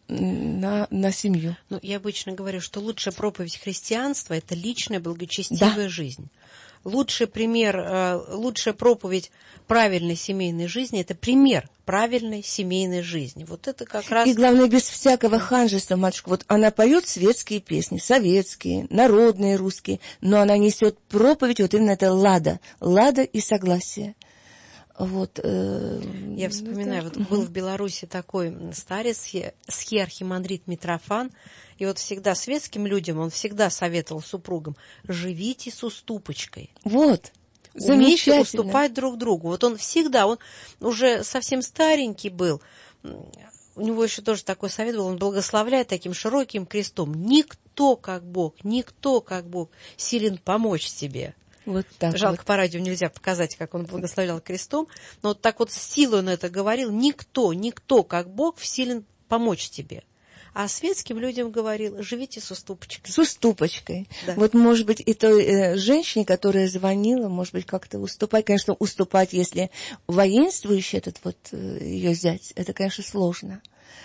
На, на семью. Ну, я обычно говорю, что лучшая проповедь христианства – это личная благочестивая да. жизнь. Лучший пример, лучшая проповедь правильной семейной жизни – это пример правильной семейной жизни. Вот это как раз… И главное, без всякого ханжества, матушка. Вот она поет светские песни, советские, народные, русские, но она несет проповедь, вот именно это лада, лада и согласие. Вот, э, Я вспоминаю, это... вот был в Беларуси такой старец, схиархимандрит Митрофан, и вот всегда светским людям, он всегда советовал супругам: живите с уступочкой. Вот, умейте уступать друг другу. Вот он всегда, он уже совсем старенький был, у него еще тоже такой совет был, он благословляет таким широким крестом: никто, как Бог, никто, как Бог, силен помочь тебе. Вот так Жалко, вот. по радио нельзя показать, как он благословлял крестом, но вот так вот с силой он это говорил: никто, никто, как Бог, силен помочь тебе. А светским людям говорил: живите с уступочкой. С уступочкой. Да. Вот, может быть, и той э, женщине, которая звонила, может быть, как-то уступать. Конечно, уступать, если воинствующий этот вот э, ее зять, это, конечно, сложно.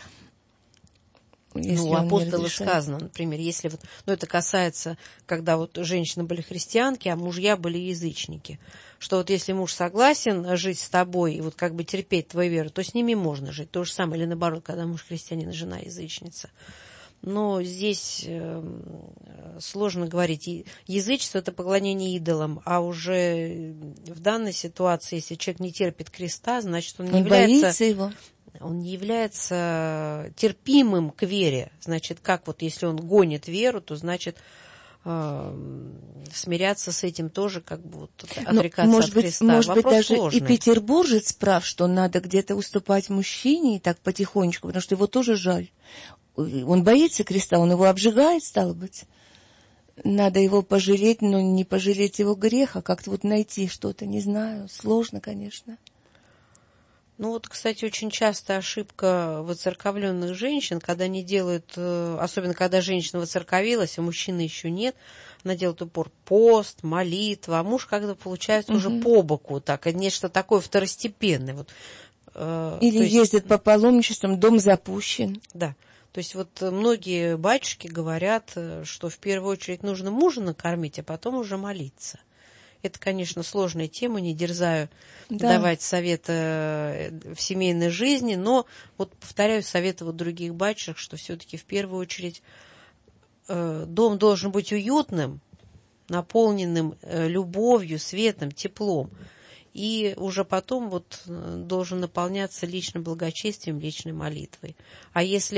Если ну, у апостола сказано, например, если вот, ну, это касается, когда вот женщины были христианки, а мужья были язычники, что вот если муж согласен жить с тобой и вот как бы терпеть твою веру, то с ними можно жить. То же самое, или наоборот, когда муж христианин, жена язычница. Но здесь э, сложно говорить. Язычество – это поклонение идолам, а уже в данной ситуации, если человек не терпит креста, значит, он не он является… боится его. Он не является терпимым к вере. Значит, как вот если он гонит веру, то значит э, смиряться с этим тоже, как бы вот, отрекаться может от быть, Христа. Может Вопрос быть, даже сложный. И петербуржец прав, что надо где-то уступать мужчине и так потихонечку, потому что его тоже жаль. Он боится креста, он его обжигает, стало быть. Надо его пожалеть, но не пожалеть его греха, как-то вот найти что-то, не знаю, сложно, конечно. Ну вот, кстати, очень часто ошибка воцерковленных женщин, когда они делают, особенно когда женщина воцерковилась, а мужчины еще нет, она делает упор пост, молитва, а муж как-то получается угу. уже по боку, так, нечто такое второстепенное. Вот, Или есть, ездит по паломничествам, дом запущен. Да. То есть вот многие батюшки говорят, что в первую очередь нужно мужа накормить, а потом уже молиться. Это, конечно, сложная тема, не дерзаю да. давать советы в семейной жизни, но вот повторяю советы вот других батюшек, что все-таки в первую очередь э, дом должен быть уютным, наполненным э, любовью, светом, теплом. И уже потом вот должен наполняться личным благочестием, личной молитвой. А если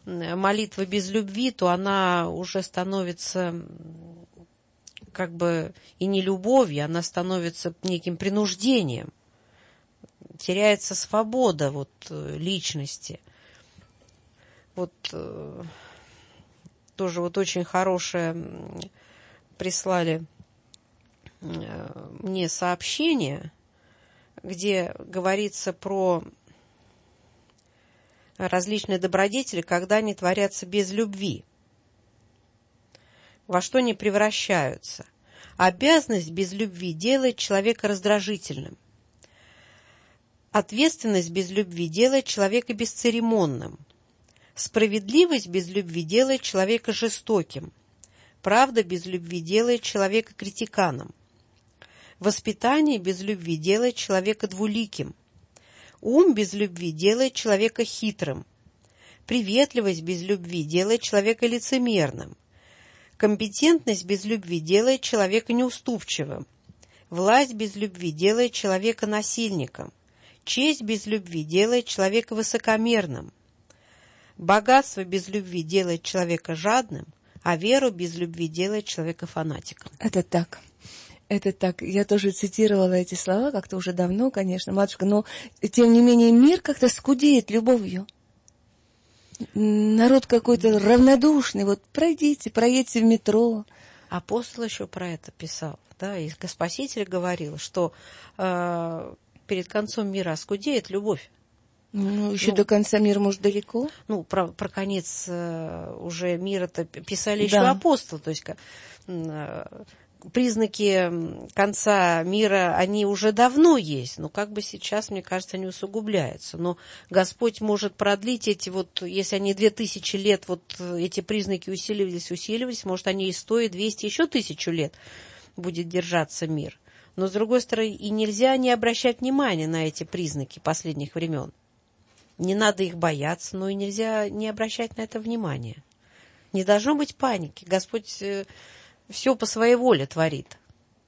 молитва без любви, то она уже становится как бы и не любовью, она становится неким принуждением. Теряется свобода вот, личности. Вот тоже вот очень хорошее прислали мне сообщение, где говорится про различные добродетели, когда они творятся без любви. Во что они превращаются? Обязанность без любви делает человека раздражительным. Ответственность без любви делает человека бесцеремонным. Справедливость без любви делает человека жестоким. Правда без любви делает человека критиканом. Воспитание без любви делает человека двуликим. Ум без любви делает человека хитрым. Приветливость без любви делает человека лицемерным. Компетентность без любви делает человека неуступчивым. Власть без любви делает человека насильником. Честь без любви делает человека высокомерным. Богатство без любви делает человека жадным, а веру без любви делает человека фанатиком. Это так. Это так. Я тоже цитировала эти слова как-то уже давно, конечно, матушка, но тем не менее мир как-то скудеет любовью. Народ какой-то равнодушный. Вот пройдите, проедьте в метро. Апостол еще про это писал, да, и Спаситель говорил, что э, перед концом мира оскудеет любовь. Ну, еще ну, до конца мира, может, далеко. Ну, про, про конец э, уже мира-то писали еще да. апостолы, то есть э, признаки конца мира, они уже давно есть, но как бы сейчас, мне кажется, они усугубляются. Но Господь может продлить эти вот, если они две тысячи лет, вот эти признаки усиливались, усиливались, может, они и сто, и двести, еще тысячу лет будет держаться мир. Но, с другой стороны, и нельзя не обращать внимания на эти признаки последних времен. Не надо их бояться, но и нельзя не обращать на это внимания. Не должно быть паники. Господь все по своей воле творит.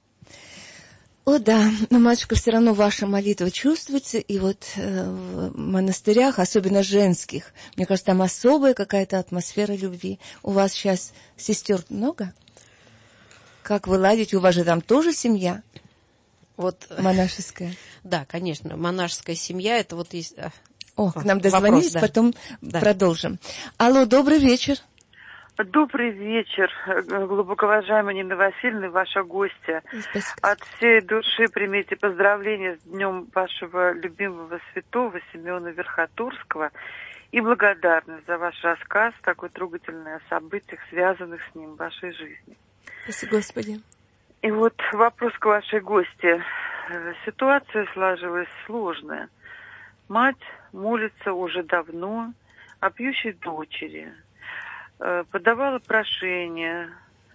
О да, но, матушка, все равно ваша молитва чувствуется, и вот э, в монастырях, особенно женских, мне кажется, там особая какая-то атмосфера любви. У вас сейчас сестер много? Как вы ладите? У вас же там тоже семья вот, монашеская? Да, конечно, монашеская семья, это вот есть... О, к нам дозвонились, вопрос, да. Потом да. продолжим. Алло, добрый вечер. Добрый вечер, глубоко уважаемая Нина Васильевна, ваша гостья. Спасибо. От всей души примите поздравления с днем вашего любимого святого Симеона Верхотурского и благодарность за ваш рассказ, такой трогательный о событиях, связанных с ним в вашей жизни. Спасибо, Господи. И вот вопрос к вашей гости. Ситуация сложилась сложная. Мать молится уже давно о пьющей дочери. Подавала прошение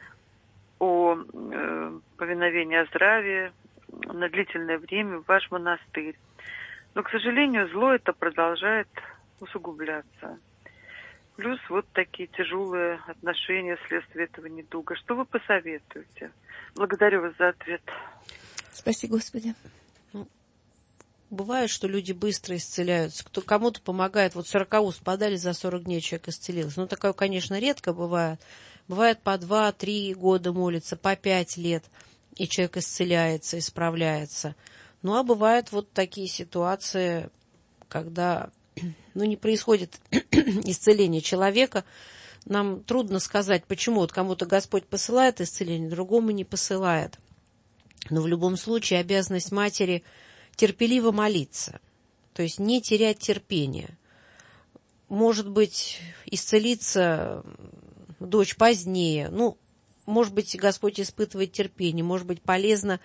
о э, повиновении о здравии на длительное время в ваш монастырь. Но, к сожалению, зло это продолжает усугубляться. Плюс вот такие тяжелые отношения вследствие этого недуга. Что вы посоветуете? Благодарю вас за ответ. Спасибо, Господи. Бывает, что люди быстро исцеляются. Кто, кому-то помогает. Вот сорокауст подали, за сорок дней человек исцелился. Ну, такое, конечно, редко бывает. Бывает по два-три года молится, по пять лет, и человек исцеляется, исправляется. Ну, а бывают вот такие ситуации, когда ну, не происходит исцеление человека. Нам трудно сказать, почему. Вот кому-то Господь посылает исцеление, другому не посылает. Но в любом случае обязанность матери терпеливо молиться, то есть не терять терпение. Может быть, исцелиться дочь позднее. Ну, может быть, Господь испытывает терпение, может быть, полезно,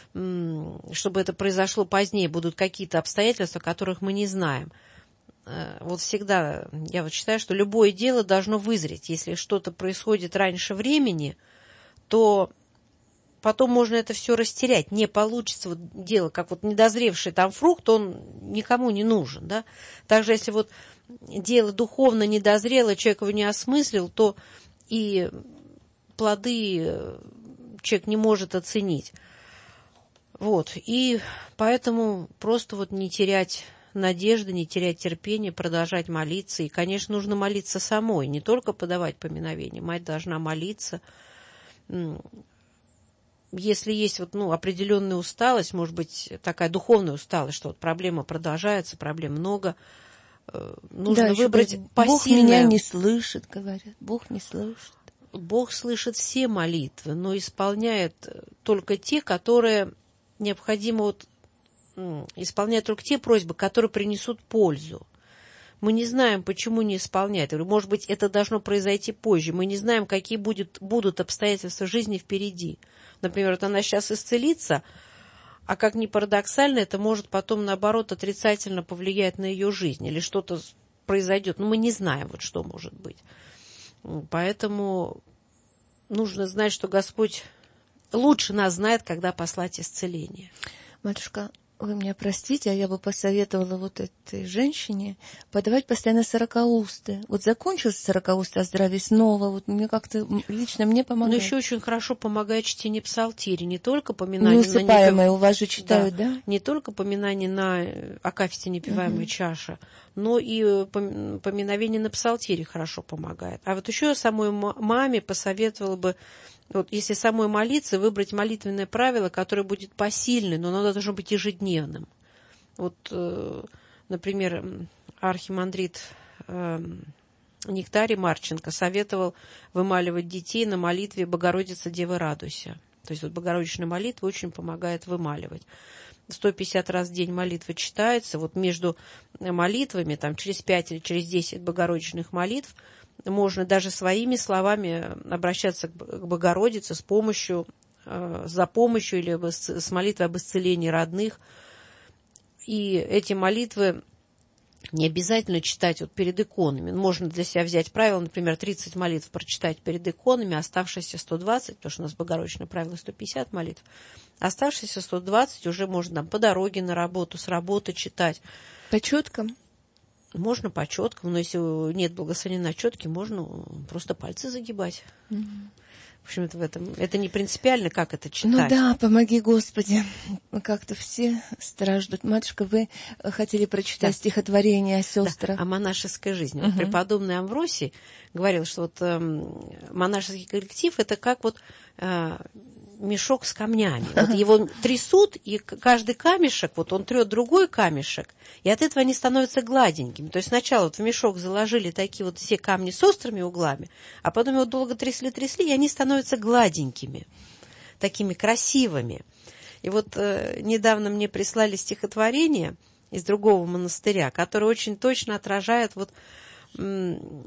чтобы это произошло позднее. Будут какие-то обстоятельства, которых мы не знаем. Вот всегда, я вот считаю, что любое дело должно вызреть. Если что-то происходит раньше времени, то потом можно это все растерять. Не получится вот дело, как вот недозревший там фрукт, он никому не нужен. Да? Также, если вот дело духовно недозрело, человек его не осмыслил, то и плоды человек не может оценить. Вот. И поэтому просто вот не терять надежды, не терять терпения, продолжать молиться. И, конечно, нужно молиться самой, не только подавать поминовение. Мать должна молиться. Если есть вот, ну, определенная усталость, может быть, такая духовная усталость, что вот проблема продолжается, проблем много, нужно да, выбрать посильное. Бог меня не слышит, говорят. Бог не слышит. Бог слышит все молитвы, но исполняет только те, которые необходимо вот, исполняет только те просьбы, которые принесут пользу. Мы не знаем, почему не исполняет. Может быть, это должно произойти позже. Мы не знаем, какие будет, будут обстоятельства жизни впереди. Например, вот она сейчас исцелится, а как ни парадоксально, это может потом, наоборот, отрицательно повлиять на ее жизнь. Или что-то произойдет. Но мы не знаем, вот что может быть. Поэтому нужно знать, что Господь лучше нас знает, когда послать исцеление. Матушка, вы меня простите, а я бы посоветовала вот этой женщине подавать постоянно сорокаусты. Вот закончился сорокаусты о здравии снова, вот мне как-то, лично мне помогает. Но еще очень хорошо помогает чтение псалтири, не только поминание... Неусыпаемое, у вас же читают, да? да? Не только поминание на акафисте непиваемая угу. чаша, но и поминовение на псалтире хорошо помогает. А вот еще самой маме посоветовала бы, вот если самой молиться, выбрать молитвенное правило, которое будет посильным, но оно должно быть ежедневным. Вот, э, например, архимандрит э, Нектарий Марченко советовал вымаливать детей на молитве «Богородица, Дева, радуйся». То есть вот богородичная молитва очень помогает вымаливать. сто пятьдесят раз в день молитва читается. Вот между молитвами, там, через пять или через десять богородичных молитв, можно даже своими словами обращаться к Богородице с помощью, за помощью или с молитвой об исцелении родных. И эти молитвы не обязательно читать вот перед иконами. Можно для себя взять правило, например, тридцать молитв прочитать перед иконами, оставшиеся сто двадцать, потому что у нас богородичное правило сто пятьдесят молитв, оставшиеся сто двадцать уже можно там, по дороге на работу, с работы читать. По четкам? Можно по четкам, но если нет благословения на четки, можно просто пальцы загибать. Mm-hmm. В общем, это, в этом, это не принципиально, как это читать. Ну да, помоги, Господи. Как-то все страждут. Матушка, вы хотели прочитать да. стихотворение о сестрах. Да, о монашеской жизни. Uh-huh. Вот преподобный Амвросий говорил, что вот э, монашеский коллектив – это как вот э, мешок с камнями. Вот его трясут, и каждый камешек, вот он трет другой камешек, и от этого они становятся гладенькими. То есть сначала вот в мешок заложили такие вот все камни с острыми углами, а потом его долго трясли-трясли, и они становятся гладенькими, такими красивыми. И вот э, недавно мне прислали стихотворение из другого монастыря, которое очень точно отражает вот м-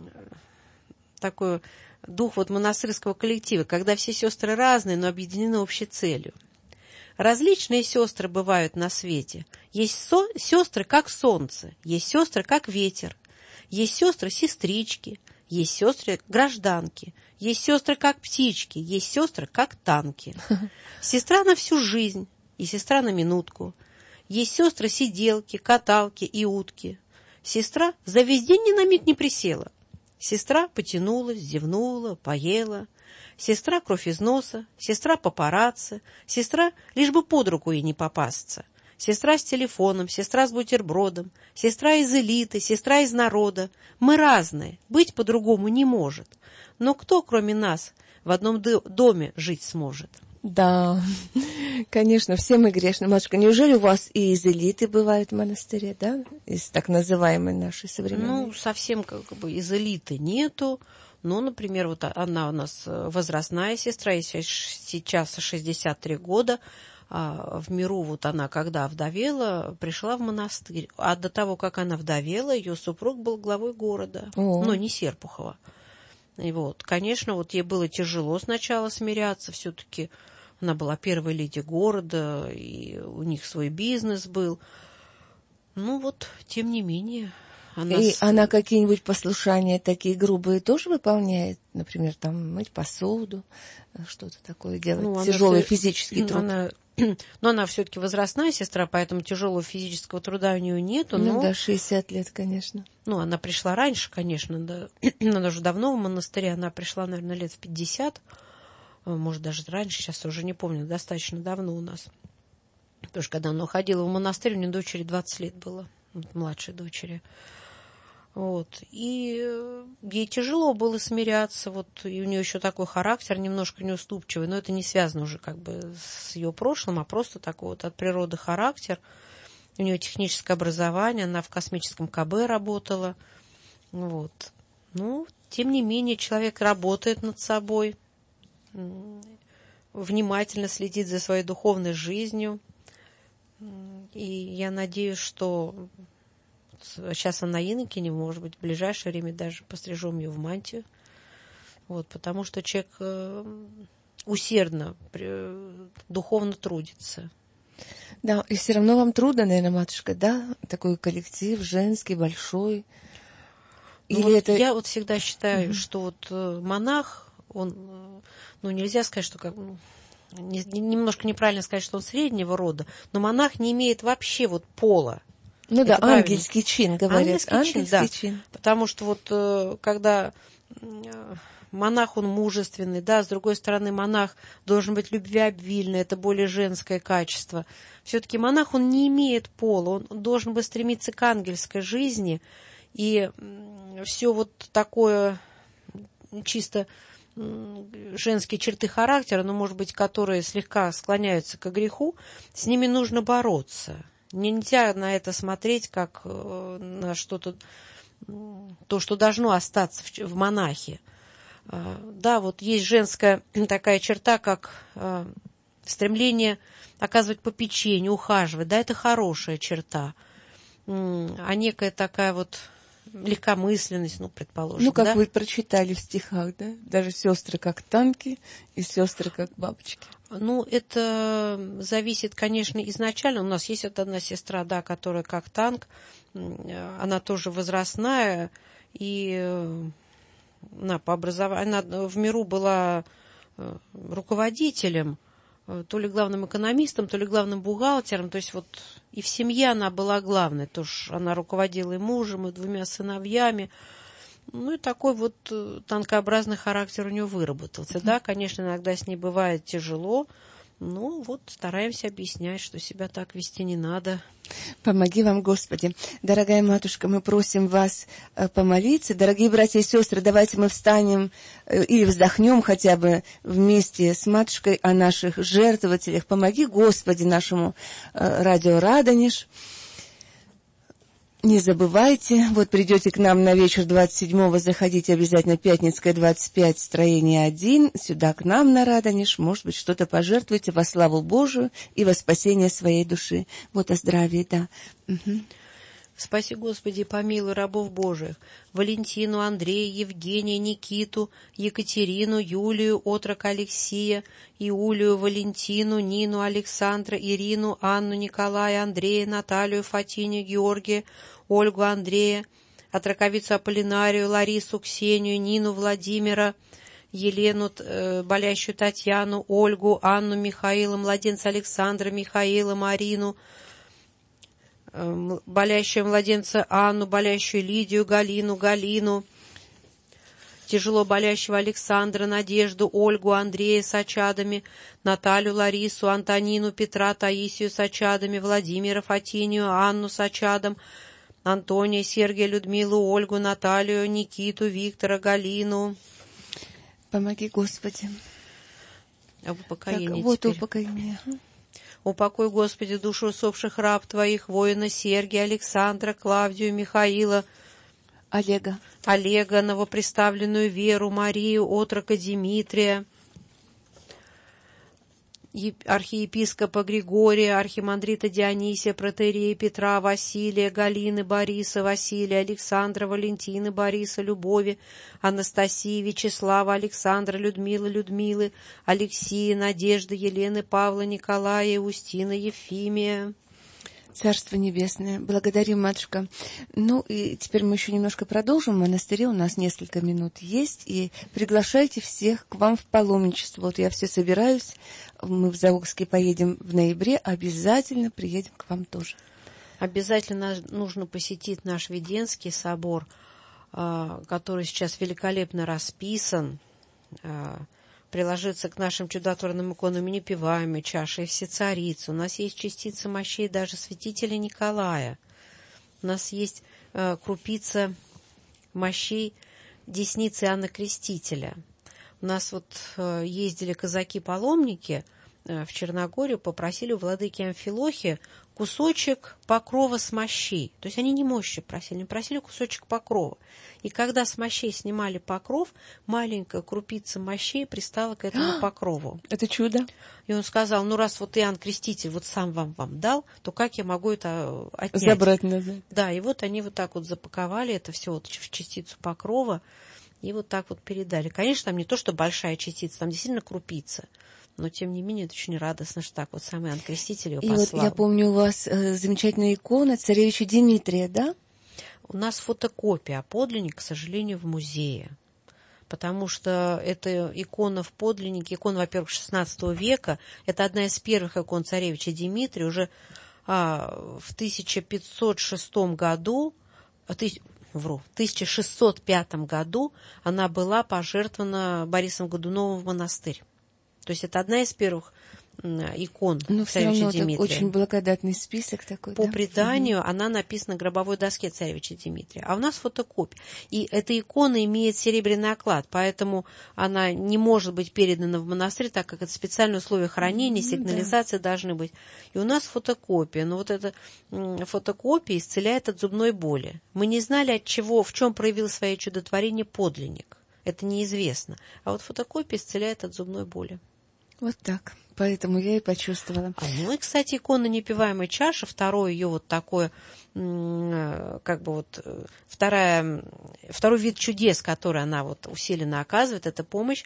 такую... дух вот монастырского коллектива, когда все сестры разные, но объединены общей целью. Различные сестры бывают на свете. Есть со- сестры, как солнце, есть сестры, как ветер, есть сестры-сестрички, есть сестры-гражданки, есть сестры, как птички, есть сестры, как танки. Сестра на всю жизнь и сестра на минутку. Есть сестры-сиделки, каталки и утки. Сестра за весь день ни на миг не присела. Сестра потянулась, зевнула, поела. Сестра кровь из носа, сестра папарацци, сестра лишь бы под руку ей не попасться. Сестра с телефоном, сестра с бутербродом, сестра из элиты, сестра из народа. Мы разные, быть по-другому не может. Но кто, кроме нас, в одном доме жить сможет? Да, конечно, все мы грешны. Матушка, неужели у вас и из элиты бывают в монастыре, да? Из так называемой нашей современной? Ну, совсем как бы из элиты нету. Ну, например, вот она у нас возрастная сестра, ей сейчас шестьдесят три года. А в миру вот она, когда вдовела, пришла в монастырь. А до того, как она вдовела, ее супруг был главой города, О. но не Серпухова. И вот, конечно, вот ей было тяжело сначала смиряться, все-таки она была первой леди города, и у них свой бизнес был. Ну вот, тем не менее... Она и с... она какие-нибудь послушания такие грубые тоже выполняет? Например, там мыть посуду, что-то такое делать, ну, тяжелый она... физический труд? Она... Но она все-таки возрастная сестра, поэтому тяжелого физического труда у нее нету. Ну но... да, шестьдесят лет, конечно. Ну, она пришла раньше, конечно, да. Она уже давно в монастыре, она пришла, наверное, лет в пятьдесят, может, даже раньше, сейчас уже не помню, достаточно давно у нас. Потому что когда она уходила в монастырь, у нее дочери двадцать лет было. младшей дочери. Вот. И ей тяжело было смиряться, вот, и у нее еще такой характер немножко неуступчивый, но это не связано уже как бы с ее прошлым, а просто такой вот от природы характер. У нее техническое образование, она в космическом КБ работала. Вот. Ну, тем не менее, человек работает над собой, внимательно следит за своей духовной жизнью. И я надеюсь, что сейчас она инокиня, может быть, в ближайшее время даже пострижем ее в мантию. Вот, потому что человек усердно, духовно трудится. Да, и все равно вам трудно, наверное, матушка, да? Такой коллектив женский, большой. Или вот это... Я вот всегда считаю, угу. что вот монах, он, ну, нельзя сказать, что как... Не, немножко неправильно сказать, что он среднего рода, но монах не имеет вообще вот пола. Ну это да, правильно. Ангельский чин, говорят. Ангельский, ангельский чин, да. чин. Потому что вот когда монах, он мужественный, да, с другой стороны, монах должен быть любвеобильный, это более женское качество. Все-таки монах, он не имеет пола, он должен бы стремиться к ангельской жизни, и все вот такое чисто женские черты характера, но, может быть, которые слегка склоняются к греху, с ними нужно бороться. Нельзя на это смотреть как на что-то, то, что должно остаться в, в монахе. Да, вот есть женская такая черта, как стремление оказывать попечение, ухаживать. Да, это хорошая черта. А некая такая вот легкомысленность, ну, предположим. Ну, как да? вы прочитали в стихах, да? Даже сестры как танки и сестры как бабочки. Ну, это зависит, конечно, изначально. У нас есть вот одна сестра, да, которая как танк. Она тоже возрастная, и она по образованию, она в миру была руководителем, то ли главным экономистом, то ли главным бухгалтером. То есть вот и в семье она была главной. Тоже она руководила и мужем, и двумя сыновьями. Ну и такой вот танкообразный характер у нее выработался. Да, конечно, иногда с ней бывает тяжело, но вот стараемся объяснять, что себя так вести не надо. Помоги вам, Господи. Дорогая матушка, мы просим вас помолиться. Дорогие братья и сестры, давайте мы встанем или вздохнем хотя бы вместе с матушкой о наших жертвователях. Помоги, Господи, нашему радио Радонеж. Не забывайте, вот придете к нам на вечер двадцать седьмого, заходите обязательно, Пятницкая, двадцать пять, строение один, сюда к нам на Радонеж, может быть, что-то пожертвуете во славу Божию и во спасение своей души. Вот о здравии, да. Угу. Спаси, Господи, помилуй рабов Божиих, Валентину, Андрея, Евгения, Никиту, Екатерину, Юлию, отрока Алексия, Иулию, Валентину, Нину, Александра, Ирину, Анну, Николая, Андрея, Наталью, Фатиню, Георгия, Ольгу, Андрея, отроковицу Аполлинарию, Ларису, Ксению, Нину, Владимира, Елену, э, болящую Татьяну, Ольгу, Анну, Михаила, младенца Александра, Михаила, Марину, болящую младенца Анну, болящую Лидию, Галину, Галину, тяжело болящего Александра, Надежду, Ольгу, Андрея с очадами, Наталью, Ларису, Антонину, Петра, Таисию с очадами, Владимира, Фатинию, Анну с очадом, Антония, Сергия, Людмилу, Ольгу, Наталью, Никиту, Виктора, Галину. Помоги, Господи. Об упокоении вот теперь. Упокоение. Упокой, Господи, душу усопших раб Твоих, воина Сергия, Александра, Клавдию, Михаила, Олега, Олега, новоприставленную Веру, Марию, отрока Димитрия, архиепископа Григория, архимандрита Дионисия, протоиерея Петра, Василия, Галины, Бориса, Василия, Александра, Валентины, Бориса, Любови, Анастасии, Вячеслава, Александра, Людмилы, Людмилы, Алексея, Надежды, Елены, Павла, Николая, Устина, Ефимия. Царство Небесное. Благодарим, матушка. Ну, и теперь мы еще немножко продолжим. В монастыре у нас несколько минут есть. И приглашайте всех к вам в паломничество. Вот я все собираюсь. Мы в Заокске поедем в ноябре. Обязательно приедем к вам тоже. Обязательно нужно посетить наш Веденский собор, который сейчас великолепно расписан, приложиться к нашим чудотворным иконам и непеваемой чашей Всецарицы. У нас есть частицы мощей даже святителя Николая. у нас есть э, крупица мощей десницы Иоанна Крестителя. У нас вот э, ездили казаки-паломники э, в Черногорию, попросили у владыки Амфилохи кусочек покрова с мощей. То есть они не мощи просили, они просили кусочек покрова. И когда с мощей снимали покров, маленькая крупица мощей пристала к этому покрову. Это чудо. И он сказал, ну раз вот Иоанн Креститель вот сам вам вам дал, то как я могу это отнять? Забрать назад. Да, и вот они вот так вот запаковали это все вот в частицу покрова и вот так вот передали. Конечно, там не то, что большая частица, там действительно крупица. Но, тем не менее, это очень радостно, что так вот сам Иоанн Креститель его и послал. И вот я помню, у вас э, замечательная икона царевича Дмитрия, да? У нас фотокопия, а подлинник, к сожалению, в музее. Потому что это икона в подлиннике, икона, во-первых, шестнадцатого века. Это одна из первых икон царевича Дмитрия. Уже а, в тысяча пятьсот шестом году, а, тысяч, вру, в тысяча шестьсот пятом году она была пожертвована Борисом Годуновым в монастырь. То есть это одна из первых икон Но царевича Дмитрия. Очень благодатный список такой. По да? преданию угу. она написана на гробовой доске царевича Дмитрия. А у нас фотокопия. И эта икона имеет серебряный оклад, поэтому она не может быть передана в монастырь, так как это специальные условия хранения, сигнализации да. должны быть. И у нас фотокопия. Но вот эта фотокопия исцеляет от зубной боли. Мы не знали, от чего, в чем проявил свое чудотворение подлинник. Это неизвестно. А вот фотокопия исцеляет от зубной боли. Вот так. Поэтому я и почувствовала. А, ну и, кстати, икона непиваемой чаши, второе ее вот такое, как бы вот, вторая, второй вид чудес, который она вот усиленно оказывает, это помощь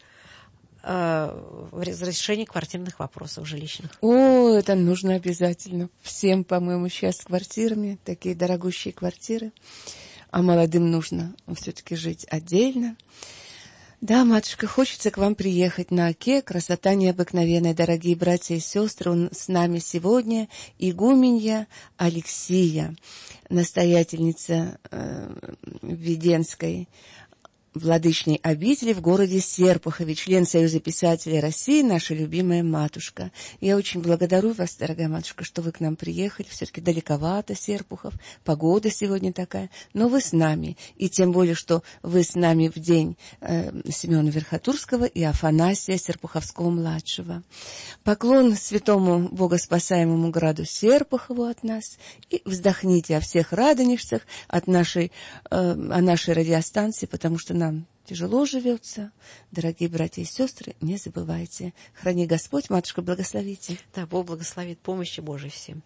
э, в разрешении квартирных вопросов жилищных. О, это нужно обязательно. Всем, по-моему, сейчас с квартирами, такие дорогущие квартиры. А молодым нужно все-таки жить отдельно. Да, матушка, хочется к вам приехать на Оке. Красота необыкновенная, дорогие братья и сестры. С нами сегодня игуменья Алексия, настоятельница э, Введенской владычной обители в городе Серпухове, член Союза писателей России, наша любимая матушка. Я очень благодарю вас, дорогая матушка, что вы к нам приехали. Все-таки далековато Серпухов, погода сегодня такая, но вы с нами. И тем более, что вы с нами в день э, Симеона Верхотурского и Афанасия Серпуховского-младшего. Поклон святому богоспасаемому граду Серпухову от нас. И вздохните о всех радонежцах, от нашей, э, о нашей радиостанции, потому что нам Нам тяжело живется. Дорогие братья и сестры, не забывайте. Храни Господь, матушка, благословите. Да, Бог благословит, помощи Божией всем.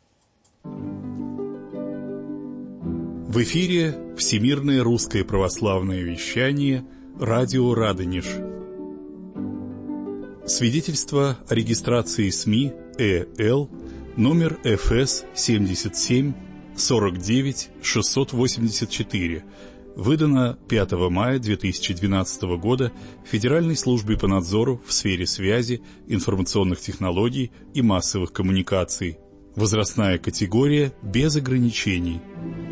В эфире Всемирное русское православное вещание «Радио Радонеж». Свидетельство о регистрации СМИ ЭЛ номер эф эс семьдесят семь сорок девять шестьсот восемьдесят четыре, выдано пятого мая две тысячи двенадцатого года Федеральной службой по надзору в сфере связи, информационных технологий и массовых коммуникаций. Возрастная категория без ограничений.